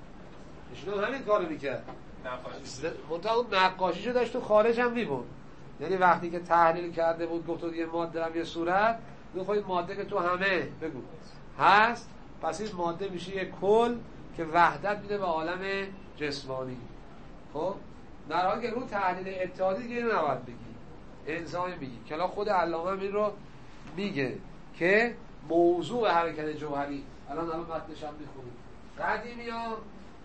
ایشون همین کارو میکرد، نقاشی منتها اون نقاشیشو داشت تو خارج هم میبود. یعنی وقتی که تحلیل کرده بود گفت یه ماده دارم یه صورت، گفت این ماده که تو همه بگو هست، پس این ماده میشه یه کل که وحدت میده به عالم جسمانی. خب در حالی که رو تحلیل اتحادی دیگه اینو نباید بگی، انضمامی میگی. کلا خود علامه هم این رو میگه که موضوع حرکت جوهری، الان الان متنش هم میخونیم، قدیمی ها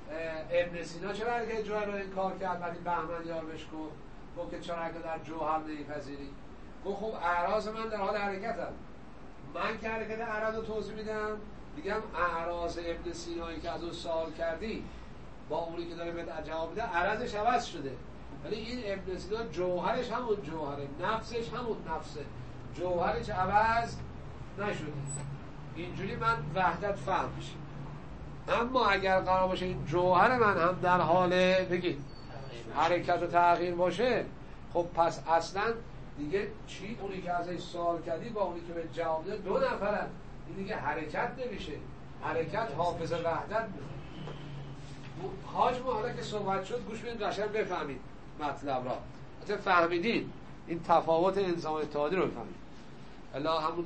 ابن سینا چرا حرکت جوهر رو انکار کرد ولی بهمن یار بهش گفت گفت که چرا حرکت در جوهر نمیپذیری؟ گفت خب اعراض من در حال حرکتم، من که حرکت اعراض رو توضیح میدم میگم اعراض ابن سینایی که از اون سوال کردی با اونی که داره بهت جواب میده اعراضش عوض شده، ولی این ابن سینا جوهرش همون جوهره، نفسش همون نفسه، جوهرش عوض نشده. اینجوری من وحدت فهم میشه. اما اگر قرار باشه این جوهر من هم در حال بگید حرکت و تغییر باشه، خب پس اصلا دیگه چی اونی که ازش سوال کردی با اونی که به جواب میده دو نفرن، این دیگه حرکت نمیشه، حرکت حافظ وحدت میشه. حاج ما حالا که صحبت شد گوش بدید قشنگ بفهمید مطلب را، حتی فهمیدین این تفاوت انضمام اتحادی رو بفهمید. الا همون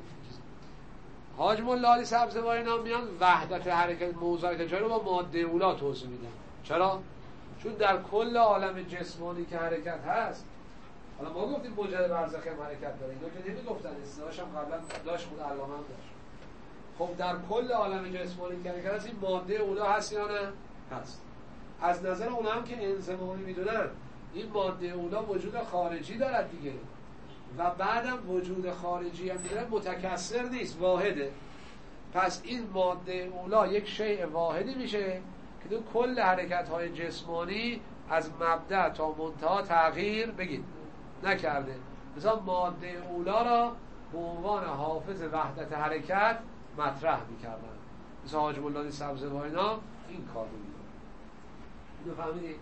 حاج مولادی سبزواری نام میان وحدت حرکت موضوعات جایی رو با ماده اولا توضیح میدن. چرا؟ چون در کل عالم جسمانی که حرکت هست، حالا ما گفتیم موجب برزخی هم حرکت داره، اینا که نمیگفتن، اصطلاحش هم قبلا داشت، خود علامه هم داشت. خب در کل عالم جسمانی که حرکت هست این ماده اولا هست یا نه؟ هست. از نظر اونا هم که انضمامی میدونن این ماده اولا وجود خارجی دارد دیگه و بعدم وجود خارجی هم دیگه متکثر نیست، واحده. پس این ماده اولا یک شیء واحدی میشه که تو کل حرکت های جسمانی از مبدأ تا منتها تغییر بگید نکرده. مثلا ماده اولا را به عنوان حافظ وحدت حرکت مطرح میکردن. مثلا حاج مولانی سبزواری اینا این کار رو میکنن. اینو فهمیدید؟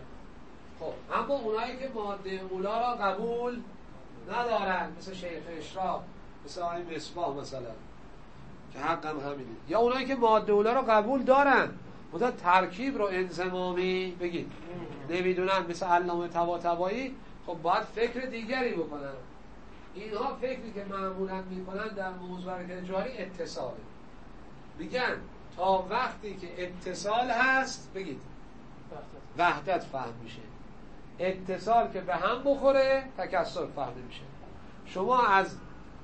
خب اما اونایی که ماده اولا را قبول ندارن مثل شیخ اشراق، مثل آقای مصباح مثلا که حقا همینه، یا اونایی که ماده اولا را قبول دارن مثلا ترکیب رو انضمامی بگید نمیدونن مثل علامه طباطبایی، خب باید فکر دیگری بکنن. اینها فکری که معمولا میکنن در موضوع حرکت جاری اتصاله. میگن تا وقتی که اتصال هست بگید وحدت فهم میشه، اتصال که به هم بخوره تکثر فهمه میشه. شما از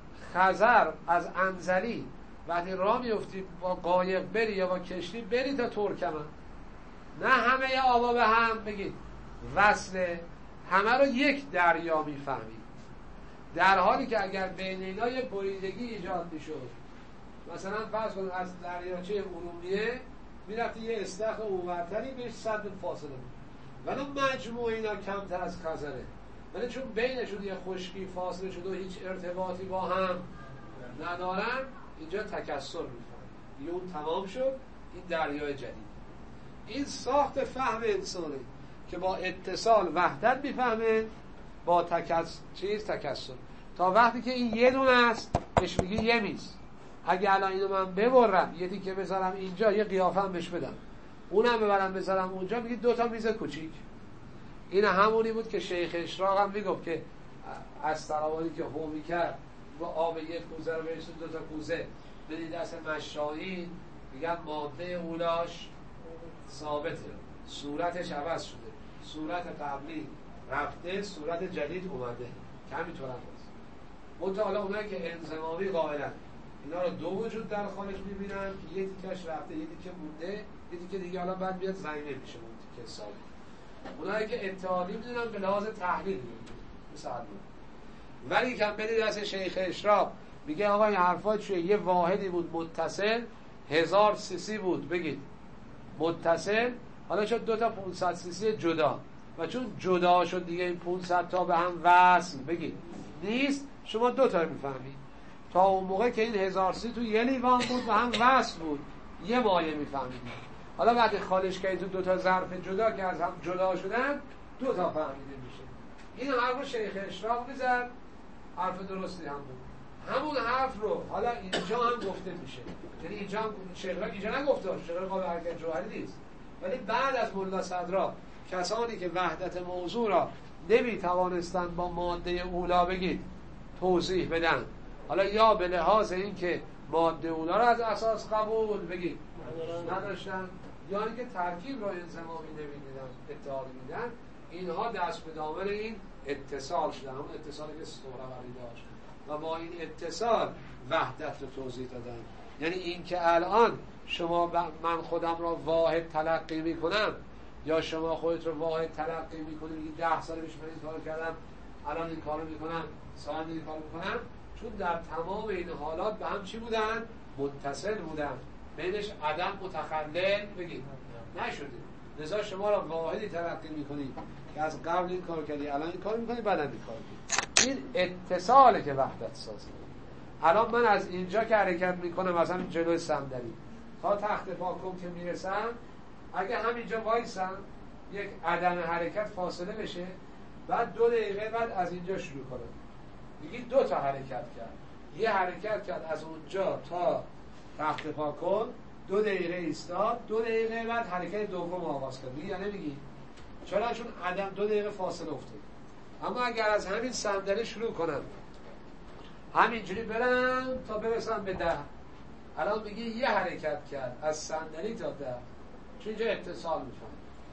خزر از انزلی وقتی راه میفتی با قایق بری یا با کشتی بری تا ترکمن، نه همه ی آبا به هم بگید وصله، همه رو یک دریا میفهمید، در حالی که اگر بین اینا یه بریدگی ایجاد میشد، مثلا فرض کنید از دریاچه ارومیه میرفتی یه استخر اونورتری بهش صد فاصله بود، ولی مجموع اینا کمتر از خزره، ولی چون بینشون یه خشکی فاصله شده و هیچ ارتباطی با هم ندارن اینجا تکثر میفهم، یه اون تمام شد، این دریای جدید. این ساخت فهم انسانی که با اتصال وحدت میفهمه، با تکثر چیز تکثر، تا وقتی که این یه دونه است بهش میگی یه میز. اگه الان اینو من ببرم یه تیکه بذارم اینجا یه قیافه هم بهش بدم، اونم ببرم بذارم اونجا، میگی دو تا میز کوچیک. این همونی بود که شیخ اشراق هم میگفت که از تراوانی که هو میکرد و آب یک کوزه رو بهش دو تا کوزه بدید دست مشایین، میگن ماده اولاش ثابته، صورتش عوض شده، صورت قبلی رفته صورت جدید اومده که همینطور هم هست. منتها حالا اونایی که انضمامی قائلن اینا رو دو وجود در خارج میبینن که یه تیکش رفته یه تیکه مونده، یه تیکه دیگه حالا بعد بیاد زمینه میشه اون تیکه ثابت. اونایی که اتحادی میدونن به لحاظ تحلیل میدونن مثلا، ولی که بدید از شیخ اشراق میگه آقا این حرفا چیه؟ یه واحدی بود متصل، هزار سی سی بود بگید متصل، حالا شد دو تا پانصد سی سی جدا، و چون جدا شد دیگه این پانصد تا به هم وصل بگید نیست، شما دو تا میفهمید. تا اون موقع که این هزار سی تو یه لیوان بود و هم وصل بود یه مایه میفهمید. حالا وقتی خالش کردی تو دو تا ظرف جدا که از هم جدا شدن دو تا فهمیده میشه. این حرف شیخ اشراق میزد، حرف درستی هم بود. همون حرف رو حالا اینجا هم گفته میشه، یعنی اینجا هم شیخ اینجا نگفته، شیخ قابل حرکت جوهری نیست، ولی بعد از ملا صدرا کسانی که وحدت موضوع را نمیتوانستند با ماده اولا بگید توضیح بدن، حالا یا به لحاظ این که ماده اولا را از اساس قبول بگید نداشتن، یا اینکه ترکیب را انضمامی نمیدیدن اتحادی میدن، اینها دست به دامن این اتصال شدن، اون اتصالی که سهروردی داشت و با این اتصال وحدت رو توضیح دادن. یعنی این که الان شما من خودم را واحد تلقی میکنم یا شما خودت رو واحد تلقی میکنی، میگی ده سال پیش من این کارو کردم الان این کارو میکنم سال این کارو میکنم، چون در تمام این حالات به هم چی بودن؟ متصل بودن، بینش عدم متخلل بگید نشده. لذا شما را واحدی تلقی میکنی که از قبل این کار کردی الان این کار میکنی بعد این کار میکنی. این اتصاله که وحدت سازه. الان من از اینجا که حرکت میکنم مثلا جلوی صندلی تا تخت پاکم که میرسم، اگه همینجا وایسم یک عدم حرکت فاصله بشه، بعد دو دقیقه بعد از اینجا شروع کنم، میگی دو تا حرکت کرد، یه حرکت کرد از اونجا تا تخت پاکم، دو دقیقه ایستاد، دو دقیقه بعد حرکت دوم آغاز کرد، میگی یا نمیگی؟ چرا؟ چون عدم دو دقیقه فاصله افتاد. اما اگر از همین صندلی شروع کنم همینجوری برم تا برسم به ده، الان میگی یه حرکت کرد از صندلی تا ده، چون اینجا اتصال میفهم.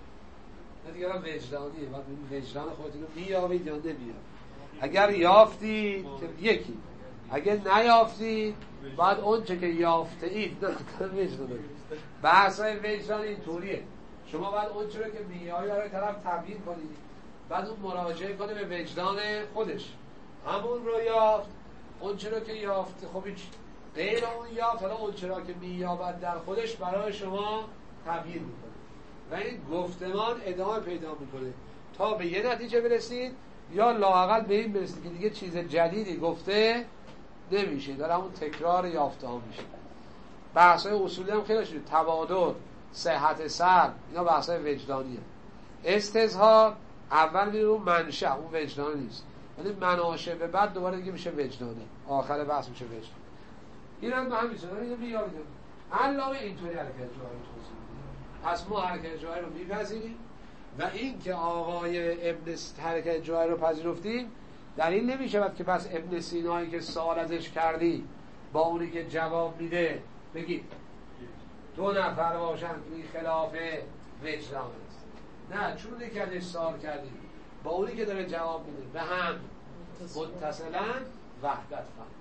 نه دیگه الان وجدانیه، باید وجدان خودتون رو بیابید یا نبیابید. اگر یافتی که یکی، اگه نیافتید بعد اون چه که یافته اید بحثای وجدان این طوریه. شما بعد اون چه که میایی برای طرف تبیین کنید، بعد اون مراجعه کنه به وجدان خودش، همون رو یافت، اون چرا که یافت خب هیچ غیر اون یافت، حالا اون چرا که مییابد در خودش برای شما تبیین میکنه و این گفتمان ادامه پیدا میکنه تا به یه نتیجه برسید یا لااقل به این برسید که دیگه چیز جدیدی گفته نمیشه، داره همون تکرار یافته ها میشه. بحثای اصولی هم خیلی شده، تبادل، صحت سر، اینا بحثای وجدانیه. استظهار اول میره اون منشأ، اون وجدان نیست، ولی مناشه به بعد دوباره دیگه میشه وجدانی، آخر بحث میشه وجدان. این هم به همین صورت اینو بیاد میگم علامه اینطوری حرکت جوهری توضیح میده. پس ما حرکت جوهری رو میپذیریم و این که آقای ابن حرکت جوهری رو پذیرفتیم دلیل نمیشود که پس ابن سینایی که سوال ازش کردی با اونی که جواب میده بگید دو نفر باشن توی خلاف وجدان است. نه، چون اونی که ازش سوال کردی با اونی که داره جواب میده به هم متصلا وحدت فهم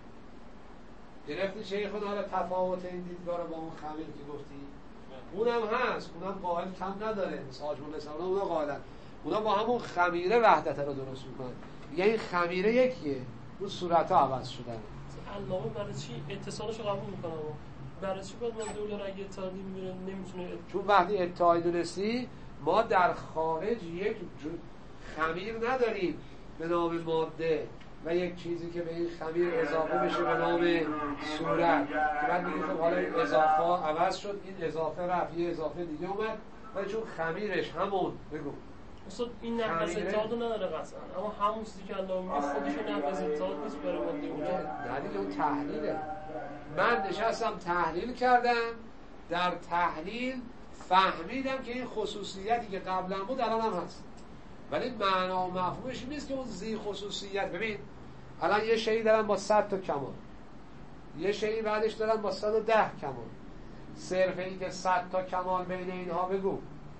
گرفتی شیخ خود. حالا تفاوت این دیدگاه رو با اون خمیر که گفتی اونم هست، اونم قائل کم نداره، مثل حاجم الاسلام اونا قائلن، اونا با همون خمیره وحدت رو درست میکنن، یعنی خمیره یکیه، اون صورت ها عوض شدن. علامه برای چی اتصالش رو قبول میکنم برای چی باید ما دوله رو اگه اتحادی میره نمیتونه ات... چون وقتی اتحادی دونستی ما در خارج یک خمیر نداریم به نام ماده و یک چیزی که به این خمیر اضافه بشه به نام صورت که بعد میگیم خب حالا این اضافه عوض شد، این اضافه رفت یه اضافه دیگه اومد، ولی چون خمیرش همون بگو اصلا این نفس اتحاد نداره قطعا، اما همون چیزی که الله میگه خودشون نفس اتحاد نیست برای ماده اونجا. نه دیگه اون تحلیله. من نشستم تحلیل کردم، در تحلیل فهمیدم که این خصوصیتی که قبلا بود الان هم هست، ولی معنا و مفهومش نیست که اون زی خصوصیت. ببین الان یه شیئی دارن با صد تا کمال، یه شیئی بعدش دارن با صد و ده کمال، صرف این که صد تا کمال بین اینها بگو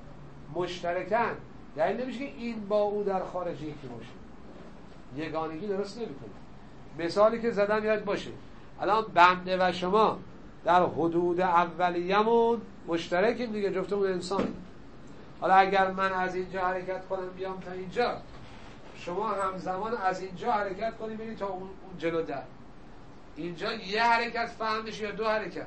مشترکن یعنی نمیشه که این با او در خارج یکی باشه، یگانگی درست نمیکنه. مثالی که زدم یاد باشه، الان بنده و شما در حدود اولیه‌مون مشترکیم دیگه، جفتمون انسانیم. حالا اگر من از اینجا حرکت کنم بیام تا اینجا، شما همزمان از اینجا حرکت کنیم برید تا اون جلو در، اینجا یه حرکت فهم میشه یا دو حرکت؟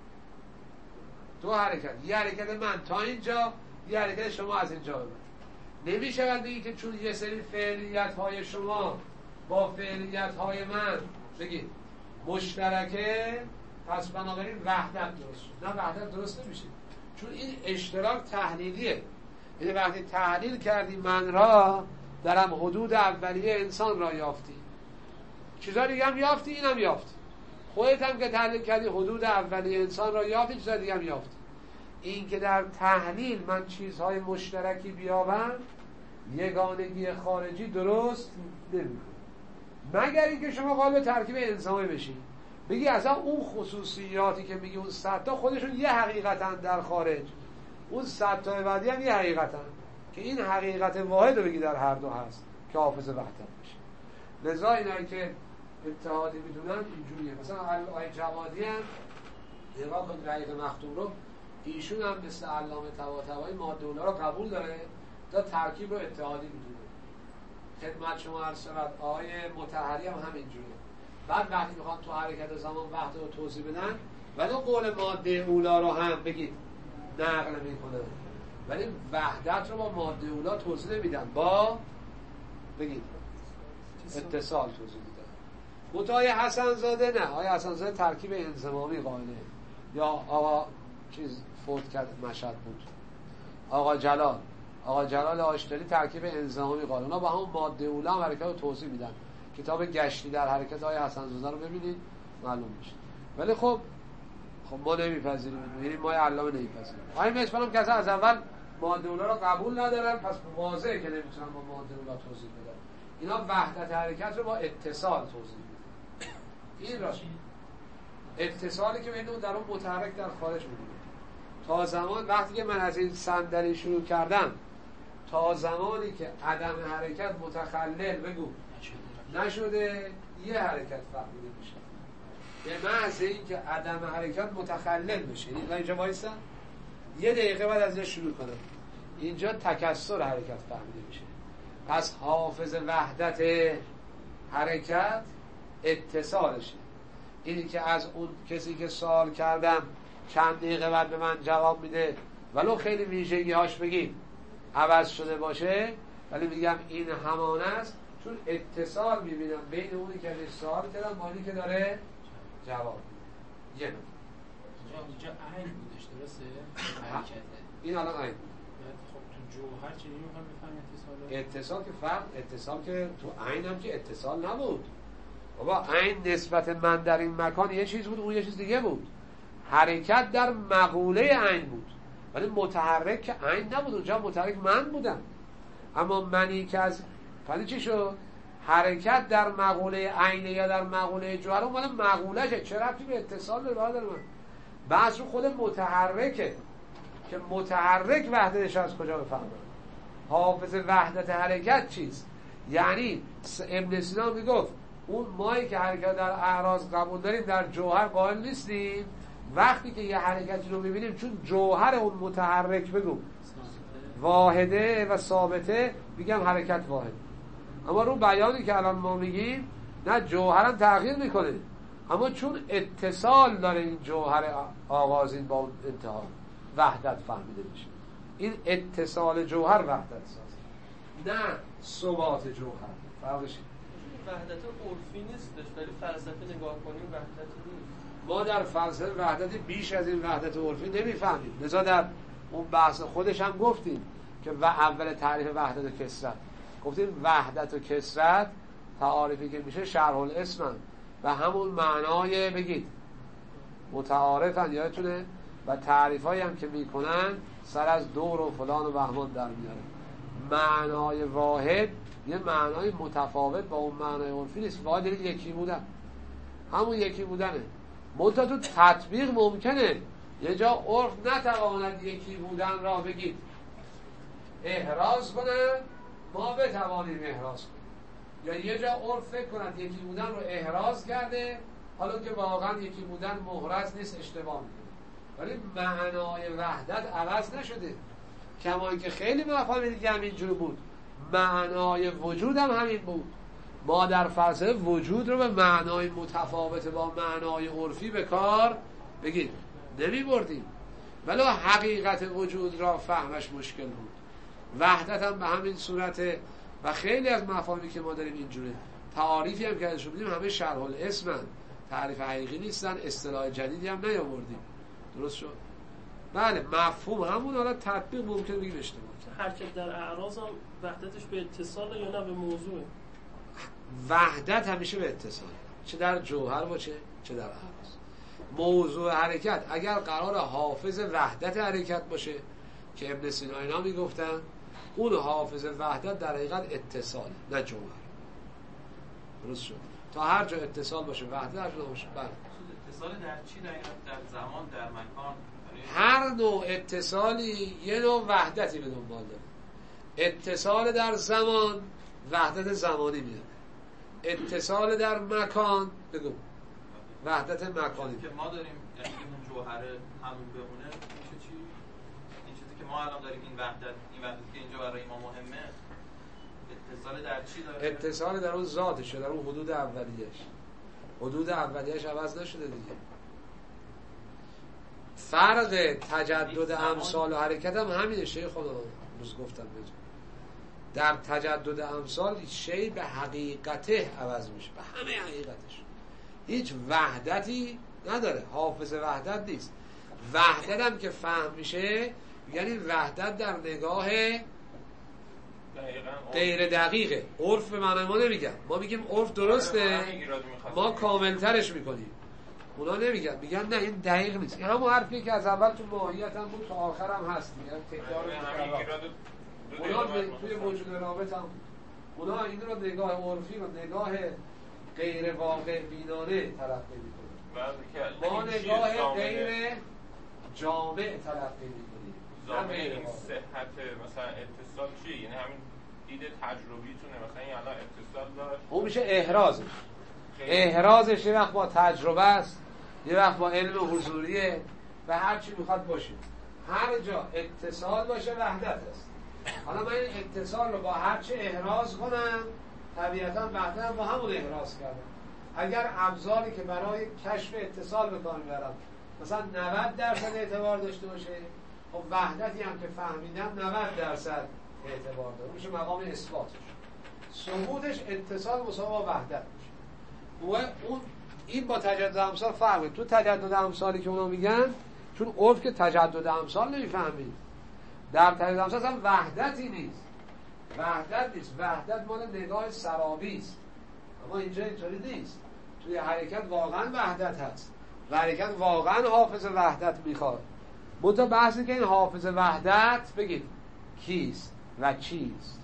دو حرکت، یه حرکت من تا اینجا، یه حرکت شما از اینجا ببر. نمیشه بگید که چون یه سری فعلیت های شما با فعلیت های من بگید مشترکه پس بنابراین وحدت درست شد. نه، وحدت درست نمیشه، چون این اشتراک تحلیلیه. یعنی وقتی تحلیل کردی من را درم حدود اولیه انسان را یافتی، چیزا دیگه هم یافتی، اینم یافتی، خودت هم که تحلیل کردی حدود اولیه انسان را یافتی، چیزا دیگه هم یافتی. این که در تحلیل من چیزهای مشترکی بیابم یگانگی خارجی درست نمیکنه، مگر اینکه شما قابل ترکیب انسانی بشی، بگی اصلا اون خصوصیاتی که میگی اون صد تا خودشون یه حقیقتن در خارج، اون صد تا بعدی هم یه حقیقتن که این حقیقت واحد رو بگی در هر دو هست که حافظ وحدت بشه. لذا اینایی که اتحادی میدونن اینجوریه. مثلا آقای جوادی هم نگاه کن رقیق مختوم رو، ایشون هم مثل علامه طباطبایی ماده اونا رو قبول داره تا ترکیب رو اتحادی میدونه. خدمت شما عرض شود آقای مطهری هم همینجوریه. بعد وقتی میخوان تو حرکت زمان وحدت رو توضیح بدن ولی قول ماده اولا رو هم بگید نقل میکنه، ولی وحدت رو با ماده اولا توضیح نمیدن، با بگید اتصال توضیح میدن. متای حسن زاده نه، آقای حسن زاده ترکیب انضمامی قائله، یا آقا چیز فوت کرد مشهد بود آقا جلال آقا جلال آشتری ترکیب انضمامی قائله. اونا با همون ماده اولا هم حرکت رو توضیح میدن. کتاب گشتی در حرکت آقای حسن زاده رو ببینید معلوم میشه. ولی خب خب ما نمیپذیریم، میریم ما علامه نمیپذیریم. آقای مشبرم که از اول ماده اولا رو قبول ندارن، پس واضحه که نمیتونن با ماده اولا توضیح بدن. اینا وحدت حرکت رو با اتصال توضیح میدن. این راست اتصالی که بین اون در اون متحرک در خارج می‌بینید. تا زمان وقتی که من از این صندلی شروع کردم تا زمانی که عدم حرکت متخلل بگو نشده یه حرکت فهمیده میشه. به محض این که عدم حرکت متخلل بشه. این اینجا وایسا یه دقیقه بعد از شروع کنم. اینجا تکثر حرکت فهمیده میشه. پس حافظ وحدت حرکت اتصالشه. اینی که از اون کسی که سوال کردم چند دقیقه بعد به من جواب میده ولو خیلی ویژگی هاش بگیم عوض شده باشه، ولی میگم این همانه است، چون اتصال میبینم بین اونی که ازش سوال کردم با اونی که داره جواب میده. یه نکته اینجا عین بودش، درسته؟ حرکته این الان عین. خب تو جوهر چه میخوام بفهمم اتصال؟ اتصال که فرق اتصال که تو عین هم که اتصال نبود. بابا عین نسبت من در این مکان یه چیز بود، اون یه چیز دیگه بود. حرکت در مقوله عین بود، ولی متحرک که عین نبود. اونجا متحرک من بودم، اما منی که از فهمی چی شد؟ حرکت در مقوله عین یا در مقوله جوهر اون مال مقولهشه. چه ربطی به اتصال داره برادر من؟ بحث رو خود متحرکه که متحرک وحدتش از کجا بفهمم. حافظ وحدت حرکت چیست؟ یعنی ابن سینا میگفت اون مایی که حرکت در اعراض قبول داریم در جوهر قائل نیستیم. وقتی که یه حرکتی رو میبینیم چون جوهر اون متحرک بگو واحده و ثابته، میگم حرکت واحد. اما رو بیانی که الان ما میگیم نه، جوهرم تغییر میکنه، اما چون اتصال داره این جوهر آغازین با اون انتها وحدت فهمیده میشه. این اتصال جوهر وحدت سازه، نه ثبات جوهر. فرقش وحدت عرفی نیستش، ولی فلسفه نگاه کنیم وحدت نیست. ما در فلسفه وحدت بیش از این وحدت عرفی نمیفهمیم. لذا در اون بحث خودش هم گفتیم که و اول تعریف وحدت و کثرت گفتیم وحدت و کثرت تعاریفی که میشه شرح الاسم و همون معنای بگید متعارفن یادتونه، و تعریفایی هم که میکنن سر از دور و فلان و بهمان در میاره. معنای واحد یه معنای متفاوت با اون معنای عرفی نیست. واحد یکی بودن، همون یکی بودنه. منتها تو تطبیق ممکنه یه جا عرف نتواند یکی بودن را بگید احراز کنن، ما بتوانیم احراز کنیم. یا یه جا عرف فکر کند یکی بودن رو احراز کرده، حالا که واقعا یکی بودن محرز نیست، اشتباه میکنه. ولی معنای وحدت عوض نشده. کما اینکه خیلی مفاهیم دیگه هم اینجور بود. معنای وجود هم همین بود. ما در فلسفه وجود رو به معنای متفاوت با معنای عرفی به کار بگید نمی بردیم، ولی حقیقت وجود را فهمش مشکل بود. وحدت هم به همین صورته و خیلی از مفاهیمی که ما داریم اینجوره. تعاریفی هم که ازشون بدیم همه شرح الاسمن، تعریف حقیقی نیستن، اصطلاح جدیدی هم نیاوردیم. درست شد؟ بله مفهوم همون، حالا تطبیق ممکنه بگیم اشتباه. حرکت در اعراض هم وحدتش به اتصال یا نه به موضوع؟ وحدت همیشه به اتصال، چه در جوهر باشه چه در اعراض. موضوع حرکت اگر قرار حافظ وحدت حرکت باشه که ابن سینا اینا میگفتن، اون حافظ وحدت در حقیقت اتصاله نه جوهر. درست شد؟ تا هر جا اتصال باشه وحدت هر جا باشه. بله اتصال در چی؟ در در زمان، در مکان. هر نوع اتصالی یه نوع وحدتی به دنبال داره. اتصال در زمان وحدت زمانی میاد، اتصال در مکان بگو وحدت مکانی که ما داریم. یعنی اون جوهر همون بمونه میشه چی؟ این چیزی که ما الان داریم، این وحدت، این وحدتی که اینجا برای ما مهمه، اتصال در چی داره؟ اتصال در اون ذاتشه، در اون حدود اولیه‌اش. حدود اولیه‌اش عوض نشده دیگه. فرق تجدد امثال و حرکت هم همینه. شیخ خدا روز گفتم بهتون در تجدد امثال شی به حقیقته عوض میشه، به همه حقیقتش. هیچ وحدتی نداره، حافظ وحدت نیست. وحدت هم که فهم میشه یعنی وحدت در نگاه غیر دقیقه. عرف به معنی ما نمیگن، ما میگیم عرف درسته ما کاملترش میکنیم. اونا نمیگن، میگن نه این دقیق نیست. این همون حرفی که از اول تو ماهیت هم بود تا آخر هم هست. میگن تکرار اونا توی وجود رابط هم اونا این رو نگاه عرفی و نگاه غیر واقع بینانه تلقی میکنن، ما نگاه غیر جامع تلقی میکنیم. زامن این صحت مثلا اتصال چیه؟ یعنی همین دید تجربیتونه، مثلا این الان اتصال داشت، اون میشه احرازش. احرازش یه وقت با تجربه است، یه وقت با علم حضوریه و هر چی میخواد باشه. هر جا اتصال باشه وحدت است. حالا من این اتصال رو با هر چی احراز کنم، طبیعتا وحدت با همون احراز کردم. اگر ابزاری که برای کشف اتصال به کار میبرم مثلا نود درصد اعتبار داشته باشه، خب وحدتی هم که فهمیدم نود درصد اعتبار داره، میشه مقام اثباتش. ثبوتش اتصال مساوی با وحدت میشه. و اون این با تجدد امثال فرقه. تو تجدد امثالی که اونا میگن، چون عرف که تجدد امثال نمیفهمید، در تجدد امثال اصلا وحدتی نیست. وحدت نیست، وحدت مال نگاه سرابی است. اما اینجا اینطوری نیست. توی حرکت واقعا وحدت هست و حرکت واقعا حافظ وحدت میخواد. منتها بحثی که این حافظ وحدت بگید کیست و چیست.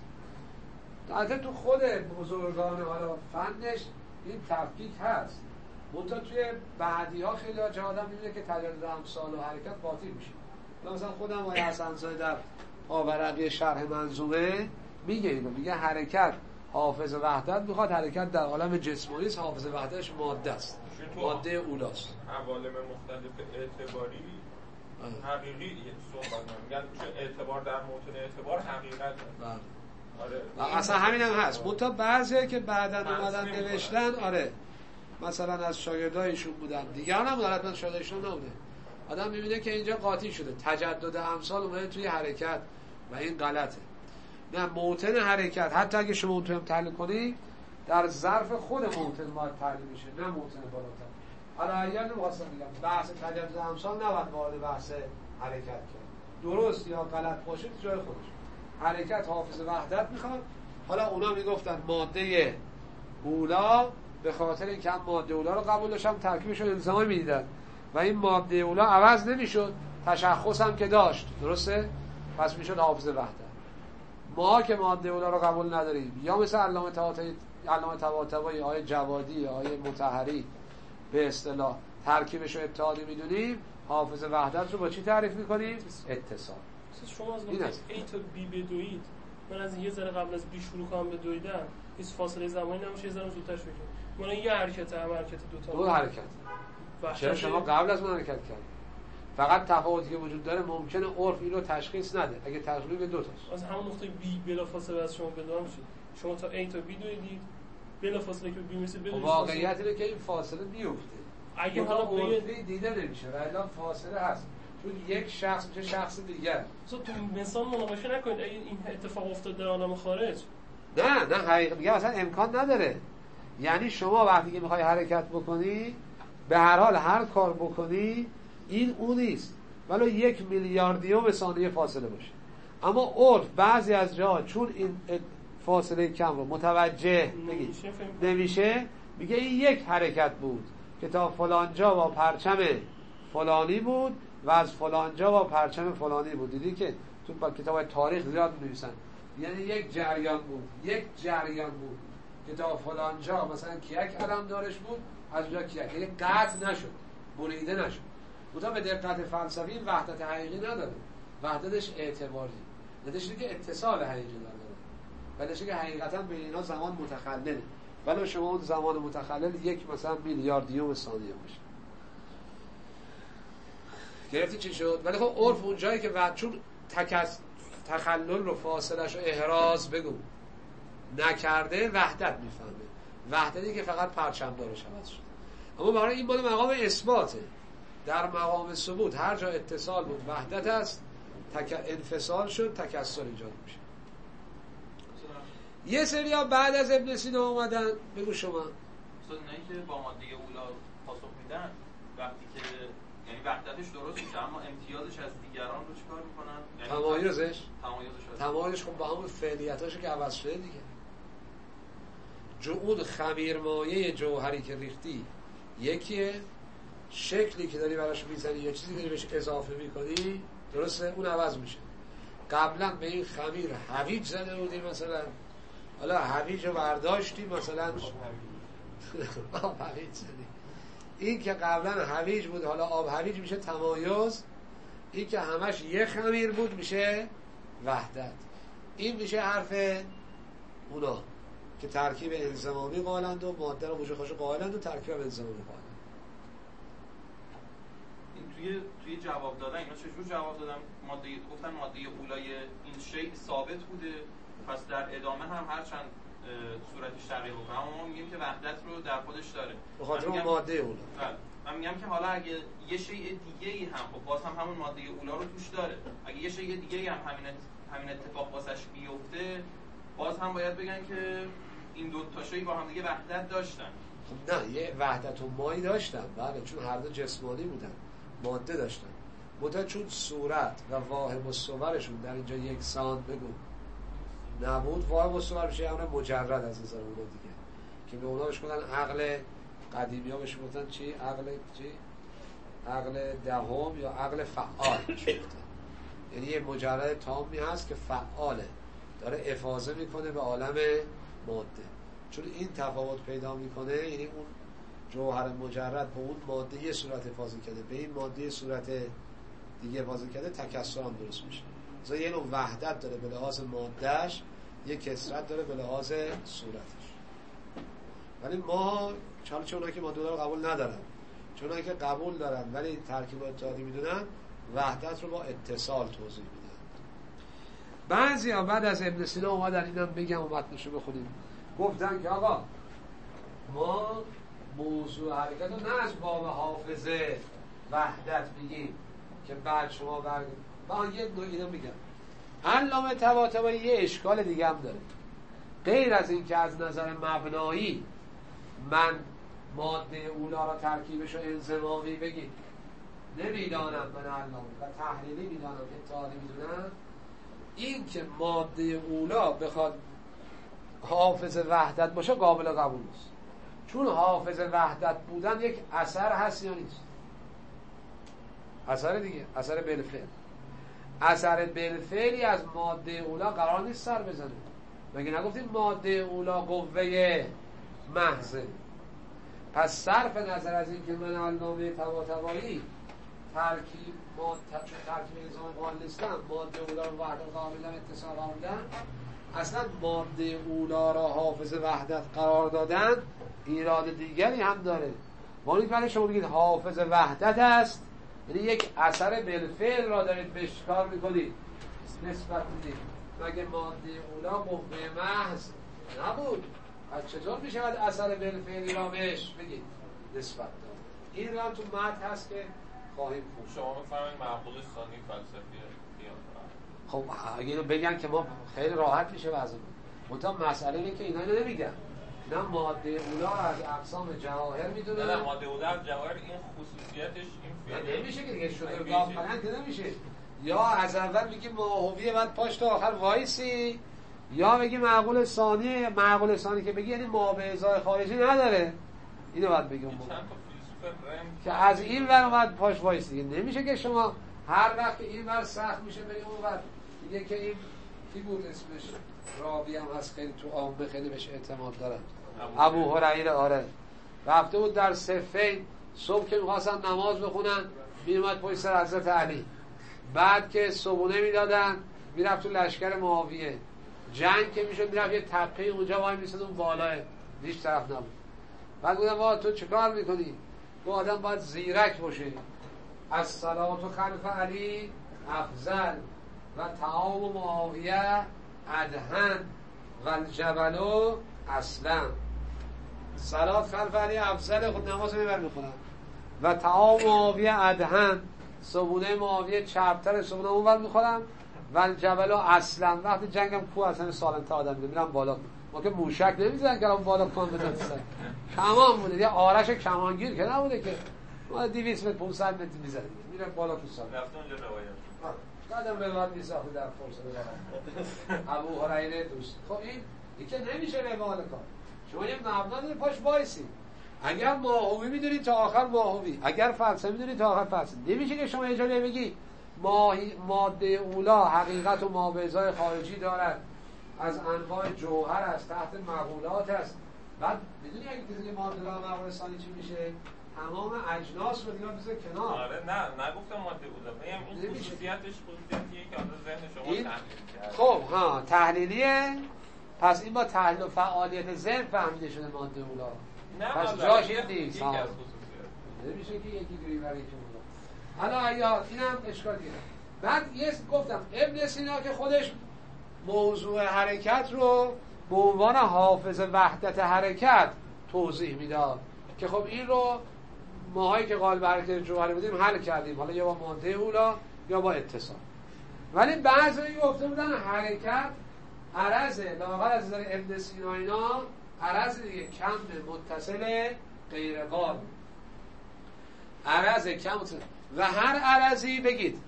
البته تو خود بزرگان حالا فنش این تفکیک هست. منتها توی بعدی ها خیلی ها آدم میبینه که تجدد امثال و حرکت قاطی میشه. مثلا خودم آقای حسن‌زاده در آورقی شرح منظومه میگه اینو، میگه حرکت حافظ وحدت میخواد، حرکت در عالم جسمانی است، حافظ وحدتش ماده است، ماده اولاست. عوالم مختلف اعتباری حقیقی صحبت میگن، چون اعتبار در موطن اعتبار حقیقت هست. آره. اصلا همین هم هست. منتها بعضیه که بعداً اومدن نوشتن، آره مثلا از شاگردایشون بودن، دیگران هم بودن، حتما شاگردایشون نبوده. آدم میبینه که اینجا قاطی شده، تجدد امثال اومده توی حرکت و این غلطه. نه، موطن حرکت حتی اگه شما اونطور هم تحلیل کنی در ظرف خود موطن باید تحلیل میشه، نه موطن بالاتر. حالا اگر نمیخواستم بگم بحث تجدد امثال نباید وارد بحث حرکت کرد، درست یا غلط باشه جای خودش. حرکت حافظ وحدت میخواد. حالا اونا میگفتن ماده اولا، به خاطر اینکه هم ماده اولا رو قبول داشتن ترکیبش رو الزامی میدیدن و این ماده اولا عوض نمیشد، تشخص هم که داشت، درسته؟ پس میشد حافظ وحدت. ما که ماده اولا رو قبول نداریم، یا مثل علامه طباطبایی، علامه طباطبایی، آیه جوادی، آیه مطهری به اصطلاح ترکیبش رو اتحادی میدونیم، حافظ وحدت رو با چی تعریف میکنیم؟ اتصال. شما از گفتید A تا B بدوید، من از یه ذره قبل از B شروع کنم بدویدن، هیچ فاصله زمانی نمیشه، یه ذره زودتر شروع کنم. من یه حرکت هم حرکت دو تا دو حرکت. چرا شما قبل از من حرکت کردید؟ فقط تفاوتی که وجود داره ممکنه عرف اینو تشخیص نده اگه تقریبا دو تاست. از همون نقطه B بلافاصله از شما بدوام شد. شما تا A تا B دویدید، بلافاصله که B میشه بدوید. واقعیت اینه که این فاصله میفته. اگه حالا عرفی دیده نمیشه و الان فاصله هست. چون یک شخص میشه شخص دیگر. تو مثلا مناقشه نکنید اگه این اتفاق افتاد در عالم خارج. نه نه حقیقت میگم اصلا امکان نداره. یعنی شما وقتی که میخوای حرکت بکنی، به هر حال هر کار بکنی این اون نیست، ولی یک میلیاردیوم ثانیه فاصله باشه. اما عرف بعضی از جاها چون این فاصله کم رو متوجه بگید نمیشه، میگه این یک حرکت بود که تا فلان جا با پرچم فلانی بود و از فلان جا با پرچم فلانی بود. دیدی که تو با کتاب تاریخ زیاد می‌نویسن، یعنی یک جریان بود، یک جریان بود که تا فلان جا مثلا کیک علم دارش بود، از اونجا کیک، یعنی قطع نشد، بریده نشد. بودا به دقت فلسفی وحدت حقیقی نداره، وحدتش اعتباری، وحدتش که اتصال حقیقی داره، وحدتش که حقیقتا بین اینا زمان متخلله، ولی شما اون زمان متخلل یک مثلا میلیاردیوم ثانیه باشه. گرفتی چی شد؟ ولی خب عرف اون جایی که وحد چون تکس تخلل رو فاصلش رو احراز بگو نکرده وحدت میفهمه، وحدتی که فقط پرچم دارش عوض شد. اما برای این مال مقام اثباته. در مقام ثبوت هر جا اتصال بود وحدت است، تک... انفصال شد تکسر ایجاد میشه. یه سری ها بعد از ابن سینا اومدن، بگو شما اصلا نه که با ماده اولا پاسخ میدن وقتی که یعنی وحدتش درست میشه اما امتیازش از دیگران رو چیکار میکنن؟ یعنی تمایزش تمایزش تمایزش خب با همون فعلیتاشو که عوض شده دیگه. جعود خمیرمایه جوهری که ریختی یکیه، شکلی که داری براش میزنی یا چیزی داری بهش اضافه میکنی درسته اون عوض میشه. قبلا به این خمیر هویج زده بودی مثلا، حالا هویج رو برداشتی مثلا آب هویج زدی، این که قبلا هویج بود حالا آب هویج میشه تمایز، این که همش یه خمیر بود میشه وحدت. این میشه حرف اونا که ترکیب انضمامی قائلند و ماده رو وجود خودش قائلند و ترکیب انضمامی قائلند. این توی توی جواب دادن اینا چجور جواب دادن؟ ماده گفتن ماده اولای این شیء ثابت بوده، پس در ادامه هم هر چند صورتش تغییر بکنه اما ما میگیم که وحدت رو در خودش داره به خاطر اون ماده اولا. من میگم که حالا اگه یه شیء دیگه‌ای هم خب باز هم همون ماده اولا رو توش داره، اگه یه شیء دیگه‌ای هم همین همین اتفاق واسش بیفته باز هم باید بگن که این دو تا شیء با هم دیگه وحدت داشتن. خب نه، یه وحدت و مایی داشتن بله، چون هر دو جسمانی بودن، ماده داشتن، متأ چون صورت و واهب الصورشون در اینجا یکسان بگو نبود، واهب الصور بشه همون مجرد از نظر اونا دیگه، که به اونا بهش گفتن عقل، قدیمی ها بهش گفتن چی؟ عقل چی؟ عقل دهم یا عقل فعال بهش گفتن. یعنی یه مجرد تامی هست که فعاله، داره افاضه میکنه به عالم ماده. چون این تفاوت پیدا میکنه، یعنی اون جوهر مجرد به اون ماده یه صورت افاضه کرده، به این ماده یه صورت دیگه افاضه کرده، تکسر هم درست میشه. مثلا یه نوع وحدت داره به لحاظ مادهش، یه کثرت داره به لحاظ صورتش. ولی ما چون چون اونایی که ماده رو قبول ندارن، چون اونایی که قبول دارن ولی ترکیب اتحادی میدونن، وحدت رو با اتصال توضیح میدن. بعضی ها بعد از ابن سینا اومدن، اینم بگم و متنشو بخونیم، گفتن که آقا ما موضوع حرکت رو نه از باب حافظه وحدت بگیم که بعد شما برگیم. من یه دو اینو میگم، علامه طباطبایی یه اشکال دیگه هم داره، غیر از این که از نظر مبنایی من ماده اولا را ترکیبش رو انضمامی بگیم نمیدانم، من علامه و تحلیلی میدانم، اتحادی میدونم، این که ماده اولا بخواد حافظ وحدت باشه قابل قبول است، چون حافظ وحدت بودن یک اثر هست یا نیست؟ اثر دیگه، اثر بالفعل. اثر بالفعلی از ماده اولا قرار نیست سر بزنه. مگه نگفتیم ماده اولا قوه محضه؟ پس صرف نظر از این که من علامه طباطبایی ترکیب ماده ترکیب نظام قائل نیستم، ماده اولا رو وحدت قابل اتصال قرار دادن، اصلا ماده اولا را حافظ وحدت قرار دادن ایراد دیگری هم داره. ولی ولی شما بگید حافظ وحدت است، یعنی یک اثر بالفعل را دارید بهش کار میکنید، نسبت میدید. مگه ماده اولا قوه محض نبود؟ از چطور میشه اثر بالفعلی را بهش بگید نسبت داد؟ این را تو متن هست که خواهیم خوند. شما بفرمایید معقول ثانی فلسفی خب اگه اینو بگن که ما خیلی راحت میشه وضعمون. منتها مسئله اینه که اینا اینو نمیگن، اینا ماده اولا از اقسام جواهر میدونن. نه ماده اولا از جواهر این خصوصیتش این فعل نمیشه که دیگه شده گاف کنن که نمیشه. یا از اول میگی ماهویه بعد پاش تا آخر وایسی، یا بگی معقول ثانی. معقول ثانی که بگی یعنی ما به ازای خارجی نداره، اینو باید بگیم ما که از این ور اومد پاش وایسی. نمیشه که شما هر وقت این ور سخت میشه بریم اون ور. دیگه که این کی بود اسمش؟ رابی هم هست، خیلی تو عامه خیلی بهش اعتماد دارن، ابو هریره. آره رفته بود در صفین، صبح که میخواستن نماز بخونن میومد پشت سر حضرت علی، بعد که صبحونه میدادن میرفت تو لشکر معاویه، جنگ که میشد میرفت یه تپه اونجا وای میسد اون بالاه، هیچ طرف نبود. بعد گفتم وا تو چیکار میکنی؟ تو آدم باید زیرک باشه. از صلات و خلف علی افضل و تعام معاویه ادهن و الجبل اصلا. صلات خلف علی افضل، خود نماز میبر میخونن، و تعام معاویه ادهن، صبونه معاویه چربتر، صبونه اونور میخورن، و الجبل اصلا. وقتی جنگم کو اصلا سالنته آدم میده میرم بالا، ما که موشک نمیزنن که الان بالا کن بزن سن کمان بوده، یه آرش کمانگیر که نبوده که ما دویست متر پانصد متر میزنیم میره بالا تو سال. رفتم اونجا روایت قدم به بعد میساخت در فرصت دارم ابو هریره دوست. خب این دیگه نمیشه به بالا کار. شما یه مبنا دارید پاش وایسی. اگر ماهوی میدونید تا آخر ماهوی، اگر فلسفه میدونید تا آخر فلسفه. نمیشه که شما یه جایی بگی ماده اولا حقیقت و مابعضای خارجی دارد، از انواع جوهر است، تحت مقولات است. بعد میدونی اگه کسی که ماده اولا مقول ثانی چی میشه؟ تمام اجناس رو دیگه بذار کنار. آره نه نگفتم ماده اولا، میگم این خصوصیتش خصوصیتیه که از ذهن شما این... تحلیل کرد. خب ها تحلیلیه. پس این با تحلیل و فعالیت ذهن فهمیده شده ماده اولا. نه پس جاش این نیست. نمیشه که یکی دوری برای که اولا. حالا ایا اینم اشکال دیگه. بعد یه گفتم ابن سینا که خودش موضوع حرکت رو به عنوان حافظ وحدت حرکت توضیح میداد که خب این رو ماهایی که قالب حرکت جوهری بودیم حل کردیم، حالا یا با ماده اولا یا با اتصال. ولی بعضی گفته بودن حرکت عرضه لااقل از نظر ابن سینا اینا عرض دیگه کم متصل غیر قابل، عرض کم متصل و هر عرضی بگید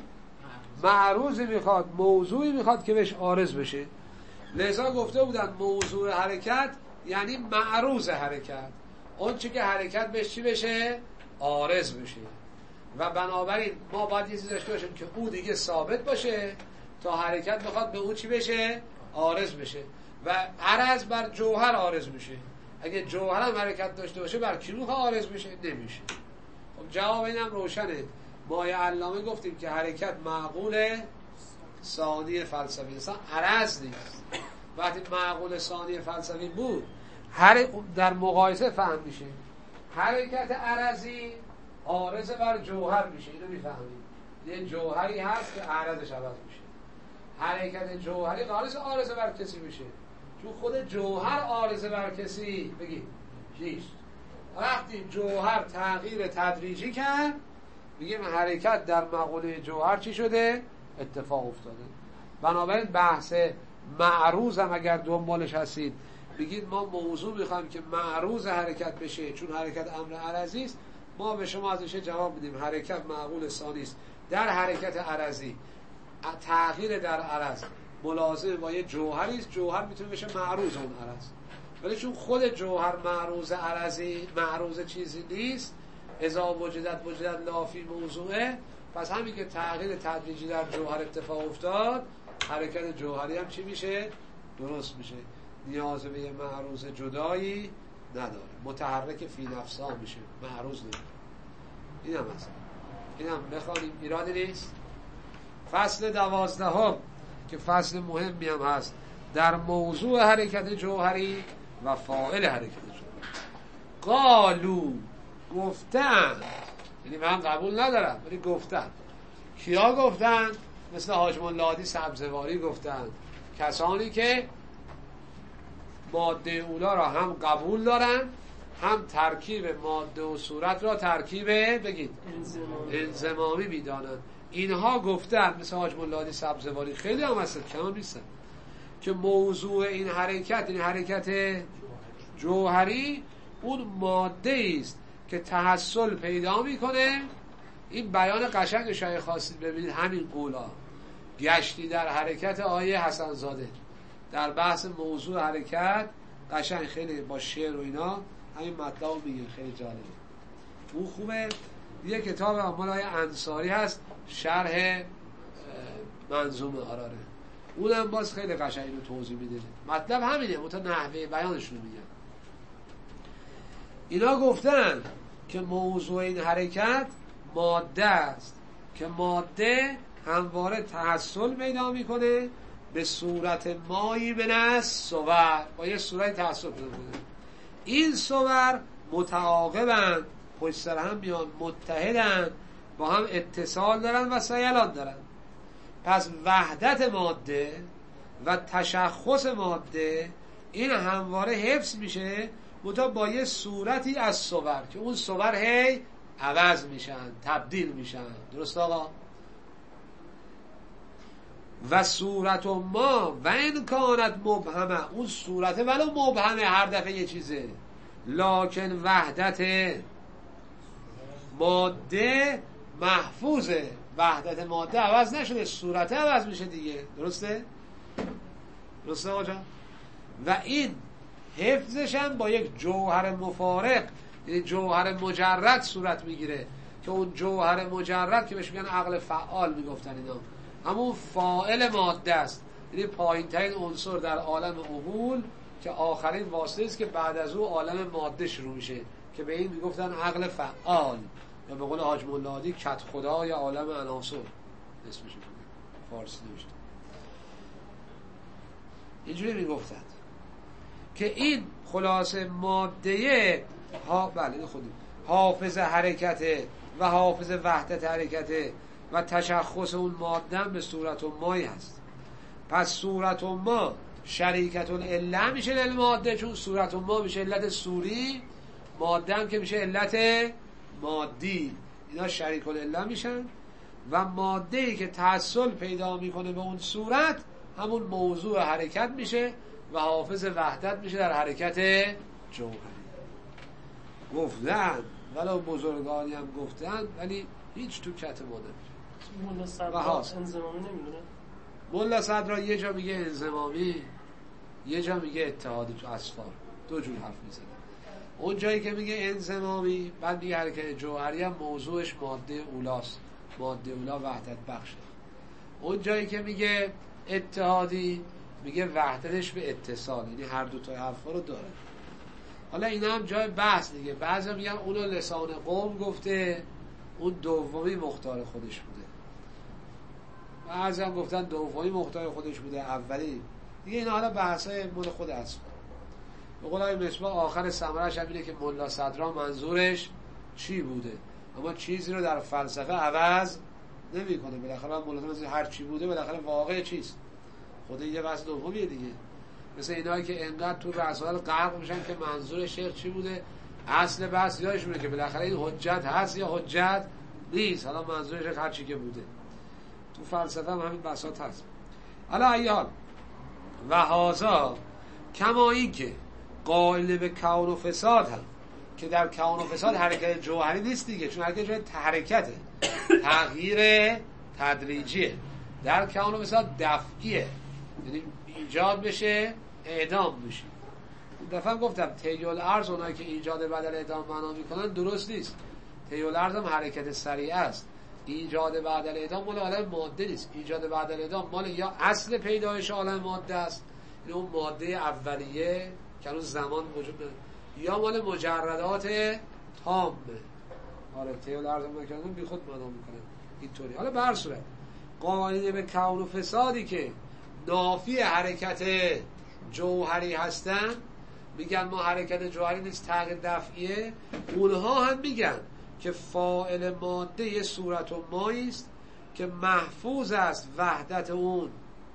معروضی میخواد، موضوعی میخواد که بهش عارض بشه. لذا گفته بودن موضوع حرکت یعنی معروض حرکت، اون چی که حرکت بهش چی بشه؟ عارض بشه. و بنابراین ما باید یه چیزی داشته باشیم که او دیگه ثابت باشه تا حرکت بخواد به او چی بشه؟ عارض بشه. و عرض بر جوهر عارض میشه. اگه جوهر هم حرکت داشته باشه بر کی میخواد عارض بشه؟ نمیشه. خب جواب اینم روشنه. ما یه علامه گفتیم که حرکت معقول ثانی فلسفی انسان عرض نیست. وقتی معقول ثانی فلسفی بود هر در مقایسه فهم میشه. حرکت عرضی عارض بر جوهر میشه، اینو میفهمید. یه جوهری هست که عرضش عوض میشه. حرکت جوهری عارض عارض بر کسی میشه، چون خود جوهر عارض بر کسی بگید نیست. وقتی جوهر تغییر تدریجی کرد میگیم حرکت در مقوله جوهر چی شده؟ اتفاق افتاده. بنابراین بحث معروض هم اگر دنبالش هستید بگید ما موضوع میخوایم که معروض حرکت بشه چون حرکت امر عرضی است، ما به شما ازش جواب میدیم حرکت معقول ثانی است. در حرکت عرضی تغییر در عرض ملازم با یه جوهری است، جوهر میتونه بشه معروض اون عرض. ولی چون خود جوهر معروض عرضی معروض چیزی نیست، اذا وجدت وجدت لافی موضوعه، پس همین که تغییر تدریجی در جوهر اتفاق افتاد حرکت جوهری هم چی میشه؟ درست میشه. نیاز به یه معروض جدایی نداره، متحرک فی نفسها میشه، معروض نمیشه. این هم هست. این هم بخوانیم ایرادی نیست. فصل دوازدهم که فصل مهمی هم هست در موضوع حرکت جوهری و فاعل حرکت جوهری. قالو گفتن، یعنی من قبول ندارم ولی گفتن. کیا گفتن؟ مثل حاج مولادی سبزواری گفتن، کسانی که ماده اولا را هم قبول دارن هم ترکیب ماده و صورت را ترکیب بگید انضمامی میدانند. اینها گفتن مثل حاج مولادی سبزواری، خیلی هم هستن کم نیستن، که موضوع این حرکت، این حرکت جوهری اون ماده است که تحصل پیدا میکنه. این بیان قشنگ شاید خواستید ببینید همین قولا گشتی در حرکت آیه حسن زاده در بحث موضوع حرکت قشنگ خیلی با شعر و اینا همین مطلب میگه، خیلی جالبه. اون خوبه. یه کتاب مالای انصاری هست شرح منظومه آراره، اونم باز خیلی قشنگ اینو توضیح میده. مطلب همینه، متا نحوه بیانش رو میگن. اینا گفتن که موضوع این حرکت ماده است که ماده همواره تحصل پیدا میکنه به صورت مایی به نس صور، با یه صورت تحصل پیدا میکنه. این صور متعاقبن، پشت سر هم میان، متحدن، با هم اتصال دارن و سیلان دارن. پس وحدت ماده و تشخص ماده این همواره حفظ میشه متا با یه صورتی از صور که اون صور هی عوض میشن، تبدیل میشن. درست آقا؟ و صورت و ما و این کانت مبهمه، اون صورته ولو مبهمه هر دفعه یه چیزه، لکن وحدت ماده محفوظه. وحدت ماده عوض نشده، صورت عوض میشه دیگه. درسته؟ درسته آقا جان؟ و این حفظش هم با یک جوهر مفارق، یعنی جوهر مجرد صورت میگیره که اون جوهر مجرد که بهش میگن عقل فعال میگفتن اینا، همون فاعل ماده است، یعنی پایین ترین عنصر در عالم عقول که آخرین واسطه است که بعد از او عالم ماده شروع میشه که به این میگفتن عقل فعال، یا به قول حاج مولادی کت خدای عالم عناصر اسمش فارسی نوشته. اینجوری میگفتند که این خلاصه ماده ها بله خودی حافظ حرکت و حافظ وحدت حرکت و تشخص اون ماده به صورت و مایی هست. پس صورت و ما شریکت العله میشه للماده، چون صورت و ما میشه علت صوری، ماده هم که میشه علت مادی، اینا شریک العله میشن و ماده ای که تحصل پیدا میکنه به اون صورت همون موضوع حرکت میشه و حافظ وحدت میشه در حرکت جوهری. گفتن ولو بزرگانی هم گفتن ولی هیچ تو کت ما نمیشه. ملا صدرا انضمامی نمیدونه. ملا صدرا یه جا میگه انضمامی، یه جا میگه اتحادی، تو اصفار دو جور حرف میزنه. اون جایی که میگه انضمامی بعد میگه حرکت جوهری هم موضوعش ماده اولاست، ماده اولا وحدت بخشه. اون جایی که میگه اتحادی میگه وحدتش به اتصال، یعنی هر دو تا حرفا رو داره. حالا اینا هم جای بحث دیگه، بعضی میگن اونو لسان قوم گفته، اون دومی مختار خودش بوده. بعضی هم گفتن دومی مختار خودش بوده، اولی دیگه. اینا حالا بحثای مال خود است. به قول آقای مصباح آخر ثمرش هم اینه که ملا صدرا منظورش چی بوده، اما چیزی رو در فلسفه عوض نمیکنه. بالاخره ملا صدرا هر چی بوده بالاخره واقع چیست، خود یه بحث دومیه دیگه. مثل اینایی که انقدر تو رسائل غرق میشن که منظور شیخ چی بوده، اصل بحث یادشونه که بالاخره این حجت هست یا حجت نیست، حالا منظورش هر چی که بوده. تو فلسفه هم همین بحثات هست. حالا ایال و هازا کما این که قائل به کون و فساد هم، که در کون و فساد حرکت جوهری نیست دیگه، چون حرکت جوهری حرکته، تغییر تدریجیه. در کون و فساد دفعیه، یعنی ایجاد بشه اعدام بشه. این دفعه گفتم تیول ارز اونایی که ایجاد بدل اعدام معنا میکنن درست نیست. تیول ارز هم حرکت سریع است. ایجاد بدل اعدام مال عالم ماده نیست. ایجاد بدل اعدام مال یا اصل پیدایش عالم ماده است، این اون ماده اولیه که اون زمان وجود داره، یا مال مجردات تامه. آره تیول ارز هم نکردن بی خود معنا میکنن اینطوری. حالا به هر صورت قائل به کون و فسادی که نافی حرکت جوهری هستن میگن ما حرکت جوهری نیست، تغییر دفعیه. اونها هم میگن که فاعل ماده یه صورت و مایی است که محفوظ است وحدت اون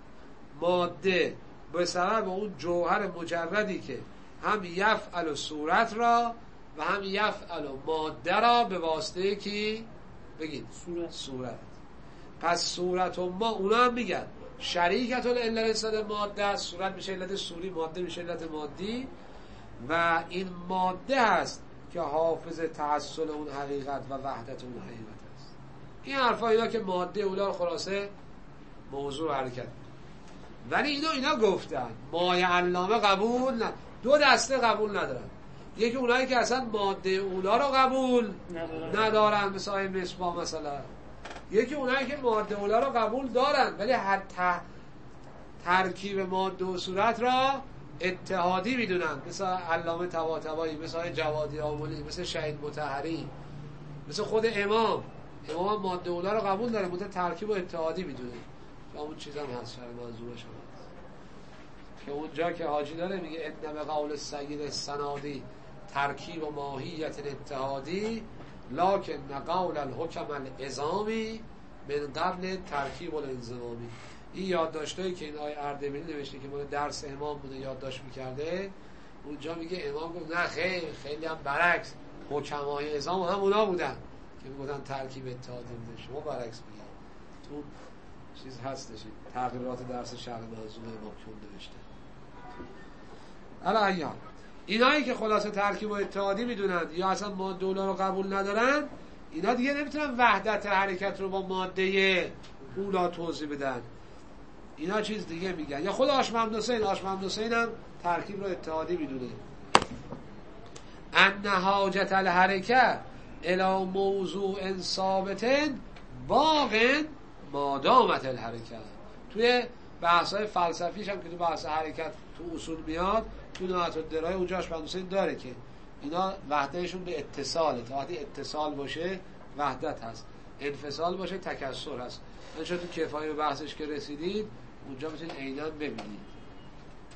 ماده به سبب اون جوهر مجردی که هم یفعل صورت را و هم یفعل ماده را به واسطه کی بگید صورت. صورت پس صورت و ما اونا هم میگن شریکت العله نسبت ماده است، صورت میشه علت صوری، ماده میشه علت مادی و این ماده هست که حافظ تحصل اون حقیقت و وحدت اون حقیقت است. این حرفا اینا که ماده اولا رو خلاصه موضوع حرکت، ولی اینا اینا گفتن مای علامه قبول نه. دو دسته قبول ندارن، یکی اونایی که اصلا ماده اولا رو قبول ندارن, ندارن مثل آیه مصباح مثلا، یکی اونایی که ماده اولا رو قبول دارن ولی هر ت... ترکیب ماده و صورت را اتحادی میدونن، مثل علامه طباطبایی، مثل جوادی آملی، مثل شهید مطهری، مثل خود امام. امام ماده اولا رو قبول داره مدت ترکیب و اتحادی میدونه. و اون چیز هم هست شرح منظورش هم هست که اونجا که حاجی داره میگه ان به قول سید السنادی ترکیب و ماهیت اتحادی لکن قول الحکم الازامی من قبل ترکیب الانضمامی. این یادداشتایی که این آقای اردبیلی نوشته که مال درس امام بوده یادداشت میکرده، اونجا میگه امام گفت نه خیر، خیلی هم برعکس، حکمای ازام هم اونا بودن که میگفتن ترکیب اتحادی بوده، شما برعکس میگید. تو چیز هستش تغییرات درس شرح منظومه امام که نوشته. حالا ایام اینایی که خلاصه ترکیب و اتحادی میدونن یا اصلا ماده اولا رو قبول ندارن، اینا دیگه نمیتونن وحدت حرکت رو با ماده اولا توضیح بدن. اینا چیز دیگه میگن. یا خود آشمهمد حسین آشمهمد حسین هم ترکیب رو اتحادی میدونه. ان حاجت الحرکت الی موضوع ثابت باق ما دامت الحرکت. توی بحث‌های فلسفیش هم که تو بحث حرکت تو اصول میاد، تو نهایت الدرایه اونجا آشمهمد حسین داره که اینا وحدتشون به اتصاله. تا وقتی اتصال باشه وحدت هست، انفصال باشه تکسر هست. انشاء تو کفایه بحثش که رسیدید اونجا میتونید عیناً ببینید.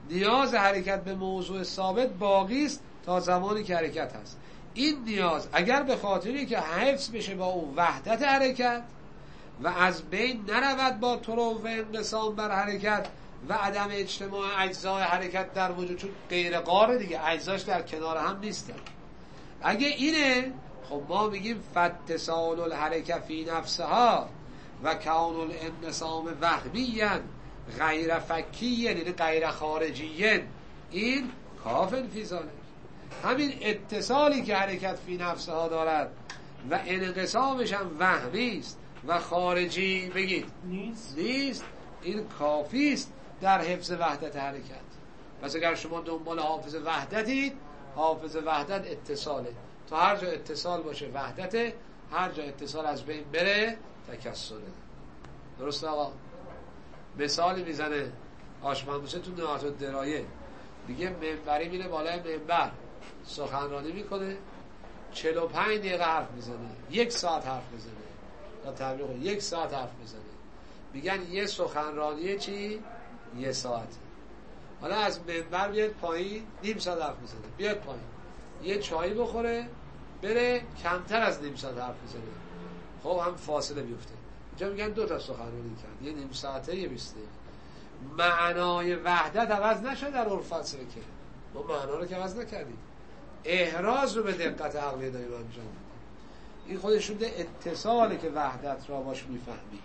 نیاز حرکت به موضوع ثابت باقی است تا زمانی که حرکت هست. این نیاز اگر به خاطری که حفظ بشه با اون وحدت حرکت و از بین نرود با طرق و انقسام بر حرکت و عدم اجتماع اجزای حرکت در وجود، چون غیر قاره دیگه، اجزاش در کنار هم نیستن. اگه اینه خب ما میگیم فاتصال الحرکت فی نفسها و کون الانقسام وهمیًا غیر فکیًا، یعنی غیر خارجیًا، این کافن فی ذلک. همین اتصالی که حرکت فی نفسها دارد و انقسامش هم وهمی است و خارجی بگید نیست نیست، این کافی است در حفظ وحدت حرکت. پس اگر شما دنبال حافظ وحدتید، حافظ وحدت اتصاله، تا هر جا اتصال باشه وحدته، هر جا اتصال از بین بره تکسره. درست آقا؟ مثالی میزنه آشمندوسه تو نهات الدرایه، میگه منبری میره بالای منبر سخنرانی میکنه، چهل و پنج دقیقه حرف میزنه، یک ساعت حرف میزنه، تا تبلیغ یک ساعت حرف میزنه، میگن یه سخنرانی چی؟ یه ساعت. حالا از منبر بیاد پایین نیم ساعت حرف میزنه، بیاد پایین یه چایی بخوره بره کمتر از نیم ساعت حرف میزنه، خب هم فاصله بیفته. اینجا میگن دو تا سخنرانی کرد، یه نیم ساعته یه بیست دقیقه. معنای وحدت عوض نشد در عرف فلسفه که ما معنا رو که عوض نکردیم، احراز رو به دقت عقلی داریم انجام میدیم. این خودش شده اتصاله که وحدت را باش میفهمیم.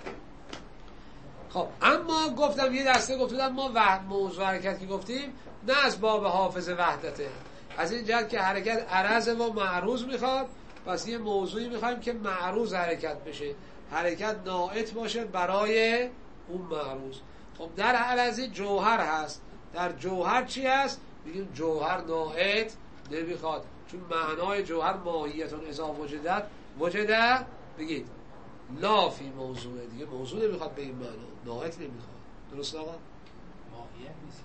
خب اما گفتم یه دسته گفتم ما وحد موضوع حرکت که گفتیم نه از باب حافظ وحدته، از این جهت که حرکت عرض و معروض میخواد، پس یه موضوعی میخوایم که معروض حرکت بشه، حرکت ناعت باشه برای اون معروض. خب در عرضی جوهر هست، در جوهر چی هست؟ میگیم جوهر ناعت نمیخواد، چون معنای جوهر ماهیتون اذا وجدت وجده بگید لا فی موضوع، دیگه موضوع نمیخواد به این معنا، ناعت نمیخواد. درست آقا؟ ماهیت نیست،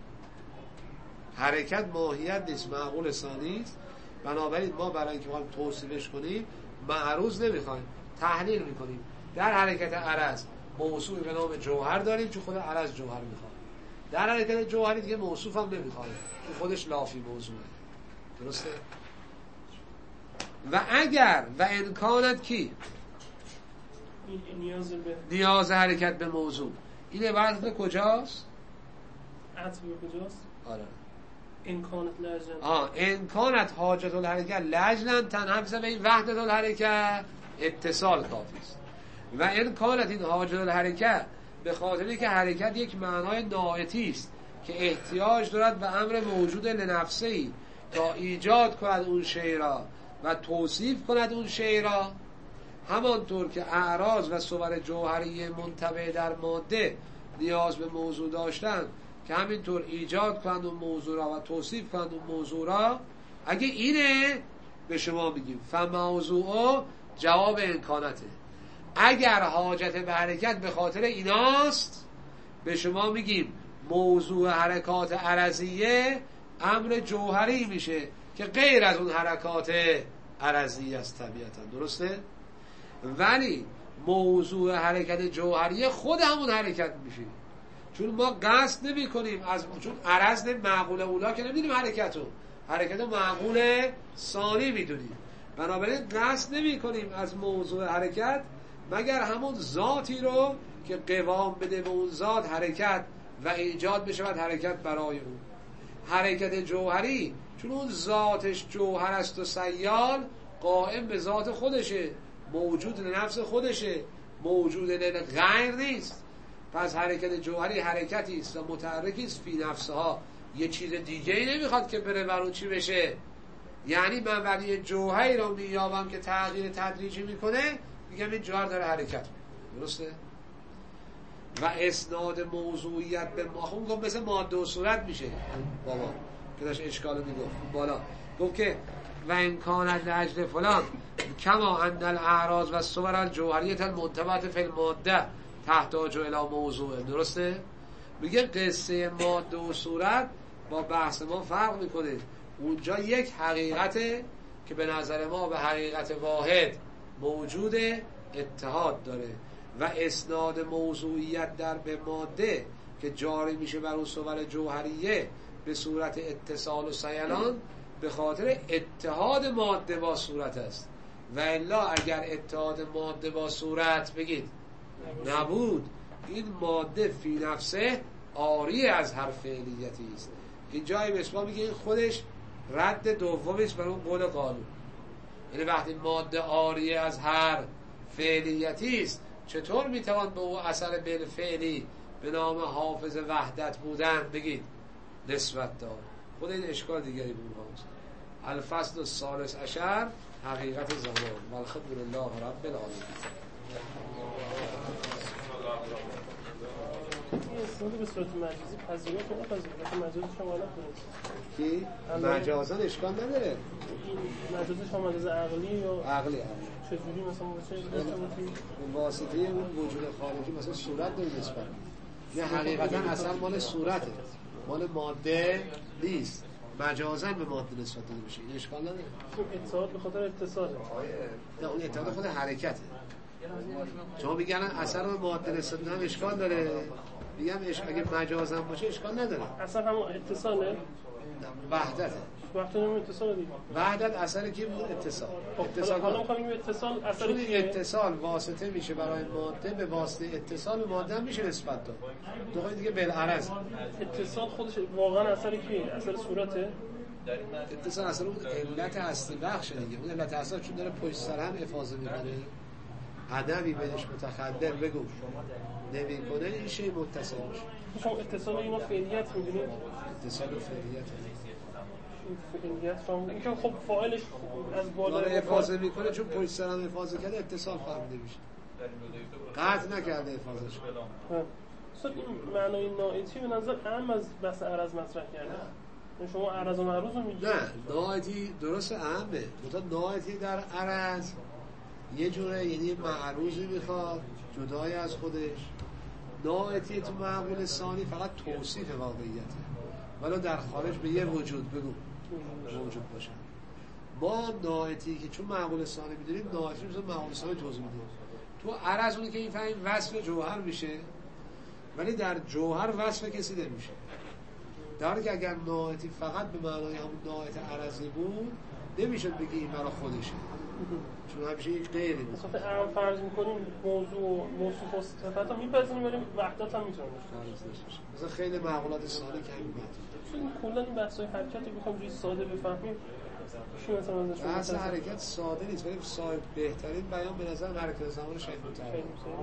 حرکت ماهیت نیست، معقول ثانی است. بنابراین ما برای اینکه بخوایم توصیفش کنیم معروض نمیخوایم، تحلیل میکنیم. در حرکت عرض موصوف به نام جوهر داریم چون خود عرض جوهر میخواد، در حرکت جوهری دیگه موصوف هم نمیخواد چون خودش لافی موضوعه. درسته؟ و اگر و امکانت کی نیاز به نیاز حرکت به موضوع، این عبارت به کجاست؟ عطف به کجاست؟ آره امکانت لجن آه امکانت حاجت الحرکت لجنن تنحفظ به این وحدت الحرکت اتصال کافی است. و امکانت این حاجت الحرکت به خاطری که حرکت یک معنای ناعتی است که احتیاج دارد به امر موجود لنفسه‌ای تا ایجاد کند اون شی را و توصیف کند اون شی را، همانطور که اعراض و صور جوهری منطبع در ماده نیاز به موضوع داشتن که همینطور ایجاد کنند اون موضوع را و توصیف کنند اون موضوع را. اگه اینه به شما میگیم فموضوع جواب امکانته. اگر حاجت به حرکت به خاطر ایناست به شما میگیم موضوع حرکات عرضیه امر جوهری میشه که غیر از اون حرکات عرضیه است طبیعتا. درسته؟ ولی موضوع حرکت جوهریه خود همون حرکت میشه، چون ما قصد نمی کنیم از چون عرض معقول اولا که نمیدونیم حرکتو حرکتو معقول ثانی میدونیم، بنابراین قصد نمی کنیم از موضوع حرکت مگر همون ذاتی رو که قوام بده به اون ذات حرکت و ایجاد بشه و حرکت برای اون. حرکت جوهری چون اون ذاتش جوهر است و سیال قائم به ذات خودشه، موجود لنفس خودشه، موجود لغیر نیست. پس حرکت جوهری حرکتی است و متحرکی است فی نفسها، یه چیز دیگه ای نمیخواد که بره برون چی بشه. یعنی من ولی جوهری رو میابم که تغییر تدریجی میکنه، میگم این جوهر داره حرکت میکنه. درسته؟ و اسناد موضوعیت به ما خون گفت مثل ماده و صورت میشه بابا که داشت اشکالو میگفت بالا، گفت که و امکانت لعجل فلان کما ان الاعراض و صور الجوهریت المنطبعت فی الماده تحتاج الی موضوع. درسته؟ میگه قصه ماده و صورت با بحث ما فرق میکنه. اونجا یک حقیقته که به نظر ما به حقیقت واحد موجود اتحاد داره و اسناد موضوعیت در به ماده که جاری میشه بر اون صور جوهریه به صورت اتصال و سیلان به خاطر اتحاد ماده با صورت است. و الا اگر اتحاد ماده با صورت بگید نبود، این ماده فی نفسه عاری از هر فعلیتی است. این جای مسما میگه این خودش رد دومیش بر اون قول قانون. یعنی وقتی ماده عاری از هر فعلیتی است، چطور میتوان به اون اثر بالفعلی به نام حافظ وحدت بودن بگید نسبت دار؟ خود این اشکال دیگری بود هاست. الفصل الثالث عشر حقیقت زمان. والحمد لله رب العالمین. این استفاده به صورت مجازی پذیرا کنه پذیرا مجازی شما الان کنید کی؟ مجازا اشکال نداره. این مجازی شما مجاز عقلی یا عقلی عقلی چجوری مثلا واسه واسطه اون وجود خارجی مثلا صورت داره نسبت. نه حقیقتا اصلا مال صورته، مال ماده نیست، مجازا به ماده نسبت داده میشه. این اشکال نداره. اتحاد به خاطر اتصاله. نه اون اتحاد خود حرکته. شما میگن اثر به ماده نسبت دادن اشکال داره، میگم اگه مجازا باشه اشکال نداره. اصلا همون اتصاله، وحدته. وقتی نمی اتصال دیگه. وحدت اثر کی بود؟ اتصال. اتصال حالا می‌خوایم اتصال اثر کی؟ اتصال واسطه میشه برای ماده، به واسطه اتصال به ماده هم میشه نسبت داد. دو تا دیگه بالعرض. اتصال خودش واقعا اثر کیه؟ اثر صورته؟ اتصال اثر اون علت اصلی بخش دیگه. اون علت اصلی چون داره پشت سر هم افاضه میکنه. ادبی بهش متخدر بگو نمیکنه، این شی متصل میشه. شما اتصال اینو فعلیت می‌دونید؟ اتصال و فعلیت. فعلیت شما اینکه خب فاعلش از بالا افاضه میکنه، چون پشت سر هم افاضه کرده اتصال فهمیده میشه. قطع نکرده افاضهش. اصلا این معنای نائتی به نظر اهم از بحث عرض مطرح کرده. شما عرض و معروض رو میگید؟ نه، نائتی درست اهمه. مثلا نائتی در عرض یه جوره، یعنی معروضی میخواد جدای از خودش. نائتی تو معقول ثانی فقط توصیف واقعیته، ولی در خارج به یه وجود بگو موجود باشه. ما نائتی که چون معقول ثانی میدونیم، نائتی مثلا معقول ثانی توضیح میدیم. تو عرض اونی که این فهمیم وصف جوهر میشه، ولی در جوهر وصف کسی نمیشه. در حالی که اگر نائتی فقط به معنای همون نائت عرضی بود، نمیشد بگی این برای خودشه، چون همیشه یک غیری بود. مثلا اهم فرض میکنیم موضوع موصوف و صفت هم میپذیریم، ولی وحدت هم میتونه باشه. مثلا خیلی معقولات ساده کمی بود. چون کلا این بحث‌های حرکتی بخوام جوری ساده بفهمیم، چی مثلا ازش بحث حرکت ساده نیست، ولی صاحب بهترین بیان به نظر حرکت زمان شیخ مطهری.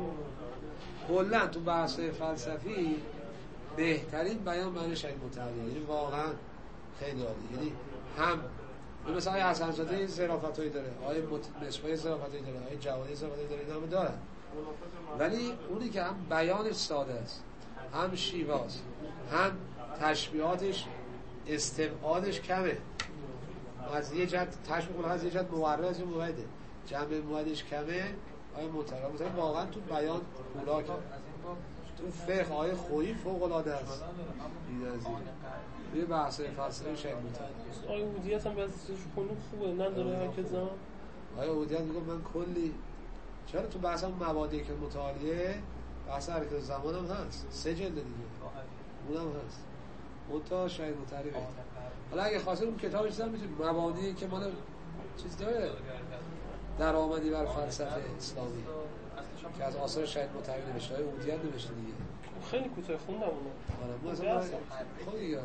کلا تو بحث‌های فلسفی بهترین بیان برای شیخ مطهری، یعنی واقعا خیلی عالی. یعنی هم مثلا آیه حسن زاده ظرافتایی داره، آیه مصباح ظرافتایی داره، آیه جوادی ظرافتایی داره، اینا هم دارن، ولی اونی که هم بیانش ساده است، هم شیواست، هم تشبیهاتش استبعادش کمه، از یه جهت تشبیه از یه جهت مورد از یه موعده، جمع موعدش کمه. آیه مطهری مثلا واقعا تو بیان خوراکه، تو فقه آیه خویی فوق العاده است. یه بحث فلسفی شیخ مطهری. آیه اودیت هم بعضیش خونوک خوبه، نداره حرکت زمان. آیه اودیت میگه من کلی چرا تو بحث هم مبادی که مطالعه بحث حرکت زمان هم هست، سه جلد دیگه اونم هست، اون تا شیخ مطهری بهتر. حالا اگه خواستید اون کتابش هم میتونید، مبادی که مال چیز داره در آمدی بر فلسفه اسلامی که از آثار شیخ مطهری نوشته، آیه اودیت نوشته دیگه. خیلی کوتاه خوندم اونو. آره ما اصلا خود دیگه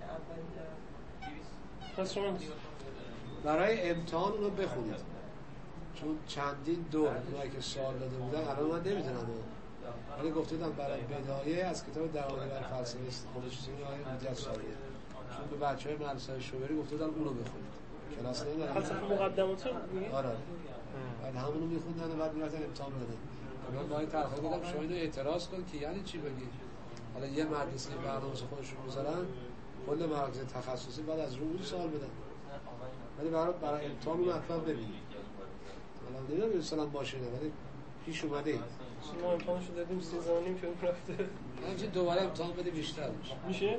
پس شما برای امتحان اونو بخونید، چون چندین دور اونایی که سوال داده بودن الان من نمیدونم، ولی گفته بودم برای بدایه از کتاب درآمد بر فلسفه خودشونی آیه اودیت سوال، چون به بچهای مدرسه شوبری گفته بودن اونو بخونید، کلاس ندارن فلسفه مقدمات میگه. آره بعد همونو میخوندن و بعد میرفتن امتحان بدن. من با این طرفا گفتم شما اینو اعتراض کن که یعنی چی بگی؟ حالا یه مدرسه برنامه خودشون میذارن، کل مراکز تخصصی بعد از روی سوال بدن، ولی برای برای امتحان رو حتما ببینید. حالا نمیدونم مثلا باشه نه، ولی پیش اومده ما امتحانشو دادیم سه زمانیم که اون رفته. همچنین دوباره امتحان بده بیشتر میشه. میشه؟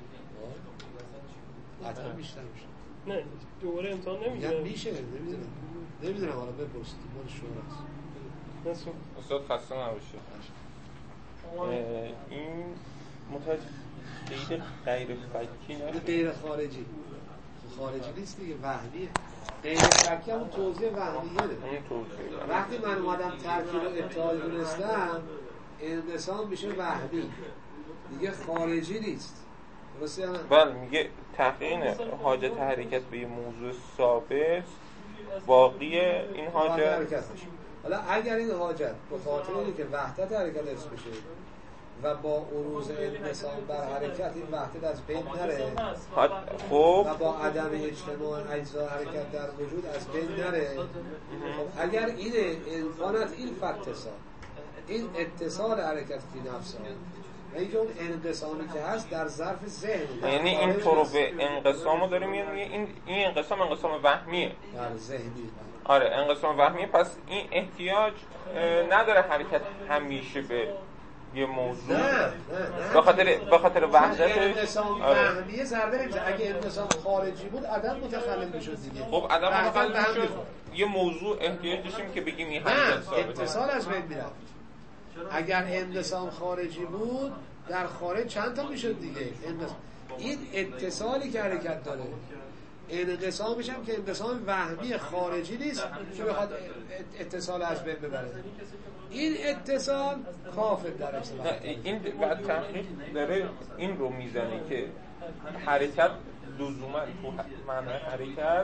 حتما بیشتر میشه. نه دوباره امتحان نمیشه. یعنی میشه، نمیدونم. نمیدونم حالا بپرسید، مال شوراست. استاد خسته نباشید. این متوجه غیر غیر فکی نه غیر خارجی خارجی نیست دیگه، وهمیه. غیر فکی همون توضیح وهمیه ده. وقتی من اومدم ترکیب و اتحاد دونستم انقسام میشه وهمی دیگه، خارجی نیست. درسته یا نه؟ بله، میگه تحقیق حاجت حرکت به یه موضوع ثابت باقی این حاجت. حالا اگر این حاجت به خاطر اینه که وحدت حرکت حفظ بشه و با عروض انقسام بر حرکت این وحدت از بین نره خب و با عدم اجتماع اجزا حرکت در وجود از بین نره، خب اگر اینه امکانات این فاتصال این اتصال حرکت فی نفسه و اینکه اون انقسامی که هست در ظرف ذهن، یعنی این طرق انقسامو داریم، یعنی این این انقسام انقسام وهمیه در ذهنی. آره انقسام وهمیه، پس این احتیاج نداره حرکت همیشه به یه موضوع نه نه به خاطر به خاطر وحدت انقسام وهمیه ضربه نمیزنه. اگه انقسام خارجی بود عدم متخلل میشد دیگه. خب عدم متخلل میشد، یه موضوع احتیاج داشتیم که بگیم این حرکت ثابته، اتصال از بین میرفت. اگر انقسام خارجی بود در خارج چند تا میشد دیگه. این اتصالی که حرکت داره، انقسامش هم که انقسام وهمی خارجی نیست که بخواد اتصال از بین ببره. این اتصال کافر در اصطلاح. این بعد تحقیق داره این رو میزنه که حرکت لزوما تو معنای حرکت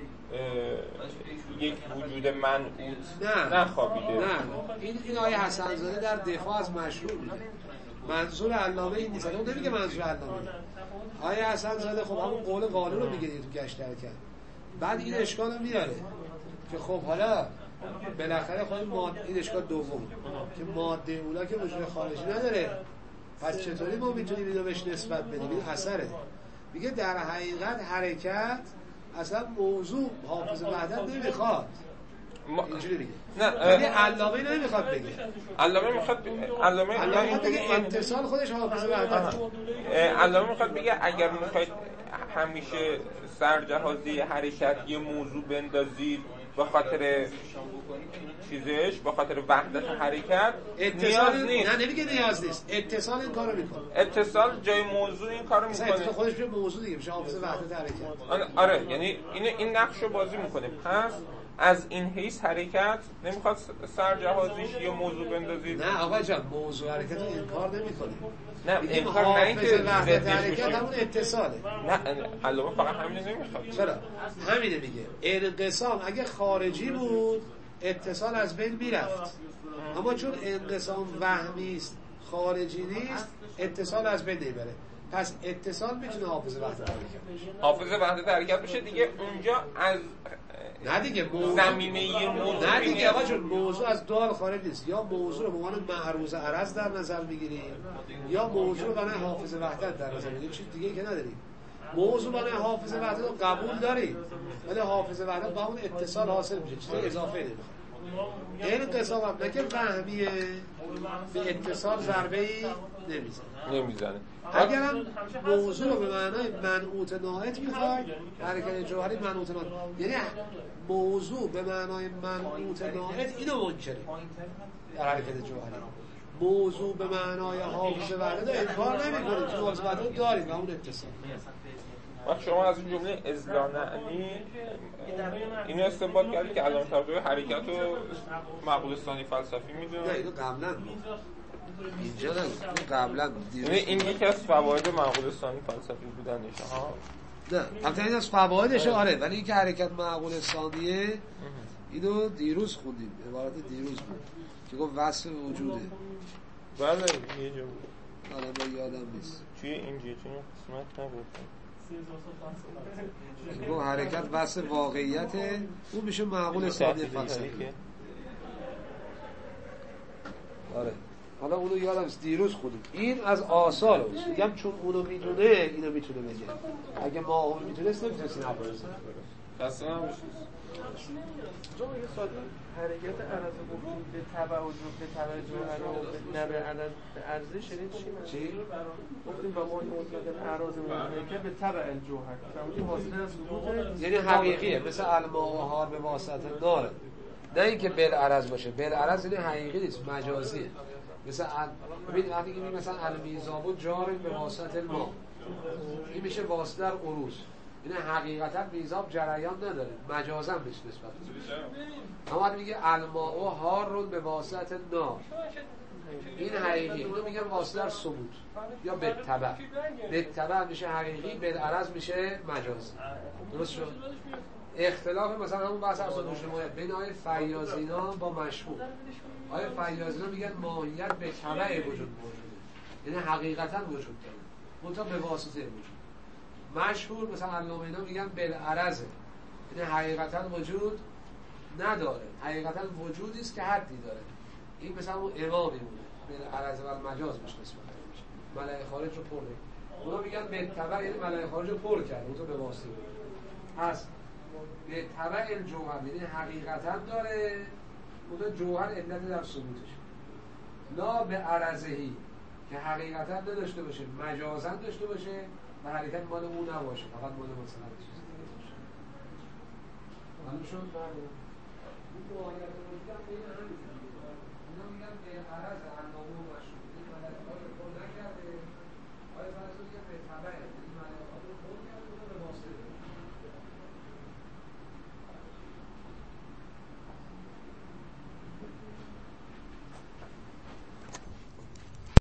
یک وجود منعوت نه نخوابیده. نه این این آیه حسن زاده در دفاع از مشروع میگه. منظور علامه این نیست. اون نمیگه منظور علامه. آیه حسن زاده خب همون قول قالون رو میگه تو گشت حرکت. بعد این اشکال رو میاره که خب حالا بالاخره خود ماده، این اشکال دوم که ماده اولا که وجود خارجی نداره، پس چطوری ما میتونیم اینو بهش نسبت بدیم؟ این اثره. میگه در حقیقت حرکت اصلا موضوع حافظ وحدت نمیخواد. ما... اینجوری میگه. نه یعنی علامه اینو نمیخواد بگه. علامه میخواد علامه علامه بگه اتصال خودش حافظ وحدت. علامه میخواد بگه اگر میخواید همیشه سرجهازی حرکت یه موضوع بندازید به خاطر چیزش، به خاطر وحدت حرکت نیاز نیست. نه نمیگه نیاز نیست، اتصال این کارو میکنه. اتصال جای موضوع این کارو میکنه. اتصال خودش به موضوع دیگه میشه حافظ وحدت حرکت. آره یعنی این این نقشو بازی میکنه. پس از این حیث حرکت نمیخواد سرجهازیش یه موضوع بندازید. نه آقا جان موضوع حرکت رو انکار نمیکنه. نه انکار نه اینکه وحدت حرکت همون اتصاله. نه علامه فقط همین نمیخواد. چرا؟ همینه میگه. انقسام اگه خارجی بود اتصال از بین میرفت، اما چون انقسام وهمی است خارجی نیست اتصال از بین نمیبره. پس اتصال میتونه حافظ وحدت حرکت بشه. حافظ وحدت حرکت بشه دیگه اونجا از نه دیگه موضوع زمینه یه موضوع نه دیگه آقا جون موضوع از دو حال خارج نیست. یا موضوع رو به عنوان معروض عرض در نظر میگیریم یا موضوع رو برای حافظ وحدت در نظر میگیریم. چیز دیگه که نداریم. موضوع برای حافظ وحدت رو قبول داریم ولی حافظ وحدت با اون اتصال حاصل میشه، چیز اضافه نمیخواد. این قسام هم نکه وهمیه به اتصال ضربه‌ای نمیزنه نمیزنه. اگرم موضوع رو به معنای منعوت ناعت میخوای، حرکت جوهری منعوت ناعت، یعنی موضوع به معنای منعوت ناعت اینو منکره در حرکت جوهری. موضوع به معنای حافظ وحدت انکار نمی‌کنه که حافظ وحدت داریم و اون اتصال. وقت شما از این جمله ازلانعنی اینو استنباط کردی که علامه طباطبایی حرکت و معقول ثانی فلسفی میدونه؟ نه اینو قبلا اینجا نه قبلا یعنی این یکی از فواید معقول ثانی فلسفی بودنشه ها. نه البته این از فوایدشه آره، ولی اینکه حرکت معقول ثانیه اینو دیروز خوندیم، عبارت دیروز بود که گفت وصف وجوده. بله یه جا بود آره من یادم نیست توی اینجا چون قسمت نبودم که گفت حرکت وصف واقعیته، اون میشه معقول ثانیه فلسفی. آره حالا اونو یادم است دیروز خودیم. این از آثار است. میگم چون اونو میدونه اینو میتونه بگه. اگه ما اونو میتونست نمیتونست این حرفو بزنه. خسته نباشید. جو یه سوال حرکت عرض وجود به تبع وجود به تبع جوهر و به نبع عدد به عرضه شنید چی؟ چی؟ گفتیم با ما مطلق اعراض حرکت به تبع الجوهر. فهمیدیم حاصل از وجود یعنی حقیقیه مثل الماء و حار به واسطه نار. نه اینکه بالعرض باشه. بالعرض یعنی حقیقی نیست، مجازیه. مثلا ببین وقتی که میگیم مثلا المیزاب جار به واسطه الماء، این میشه واسطه در عروض. این حقیقتا میزاب جریان نداره، مجازا بهش نسبت میده. اما میگه الماء حار به واسطه نار، این حقیقی. اینو میگن واسطه در ثبوت یا بالتبع. بالتبع میشه حقیقی، بالعرض میشه مجازی. درست شد؟ اختلاف مثلا همون بحث اصل مجتمعیت بین آیه فیاضینا با مشهور. آیه فیاضینا میگن ماهیت به تبع وجود موجوده، یعنی حقیقتا وجود داره منتها به واسطه وجود. مشهور مثلا علامه اینا میگن بالعرضه، یعنی حقیقتا وجود نداره، حقیقتا وجودی است که حدی داره. این مثلا اون امامی بوده بالعرض و المجاز بهش نسبت میشه، ملأ خارج رو پر کرد. اونا میگن به تبع، یعنی ملأ خارج رو پر کرد اون تو به واسطه بود. پس به تبع الجوهر، یعنی حقیقتا داره، اون جوهر علت در ثبوتش، لا به عرضهی که حقیقتا نداشته باشه، مجازا داشته باشه و حقیقت مال اون نباشه، فقط مال مثلا چیز دیگه باشه. معلوم شد؟ این ماهیت وجود هم بین همین اینا میگن به عرض علامه و مشهور، این ملکات رو پر نکرده. آیا فرض رو میگن به تبع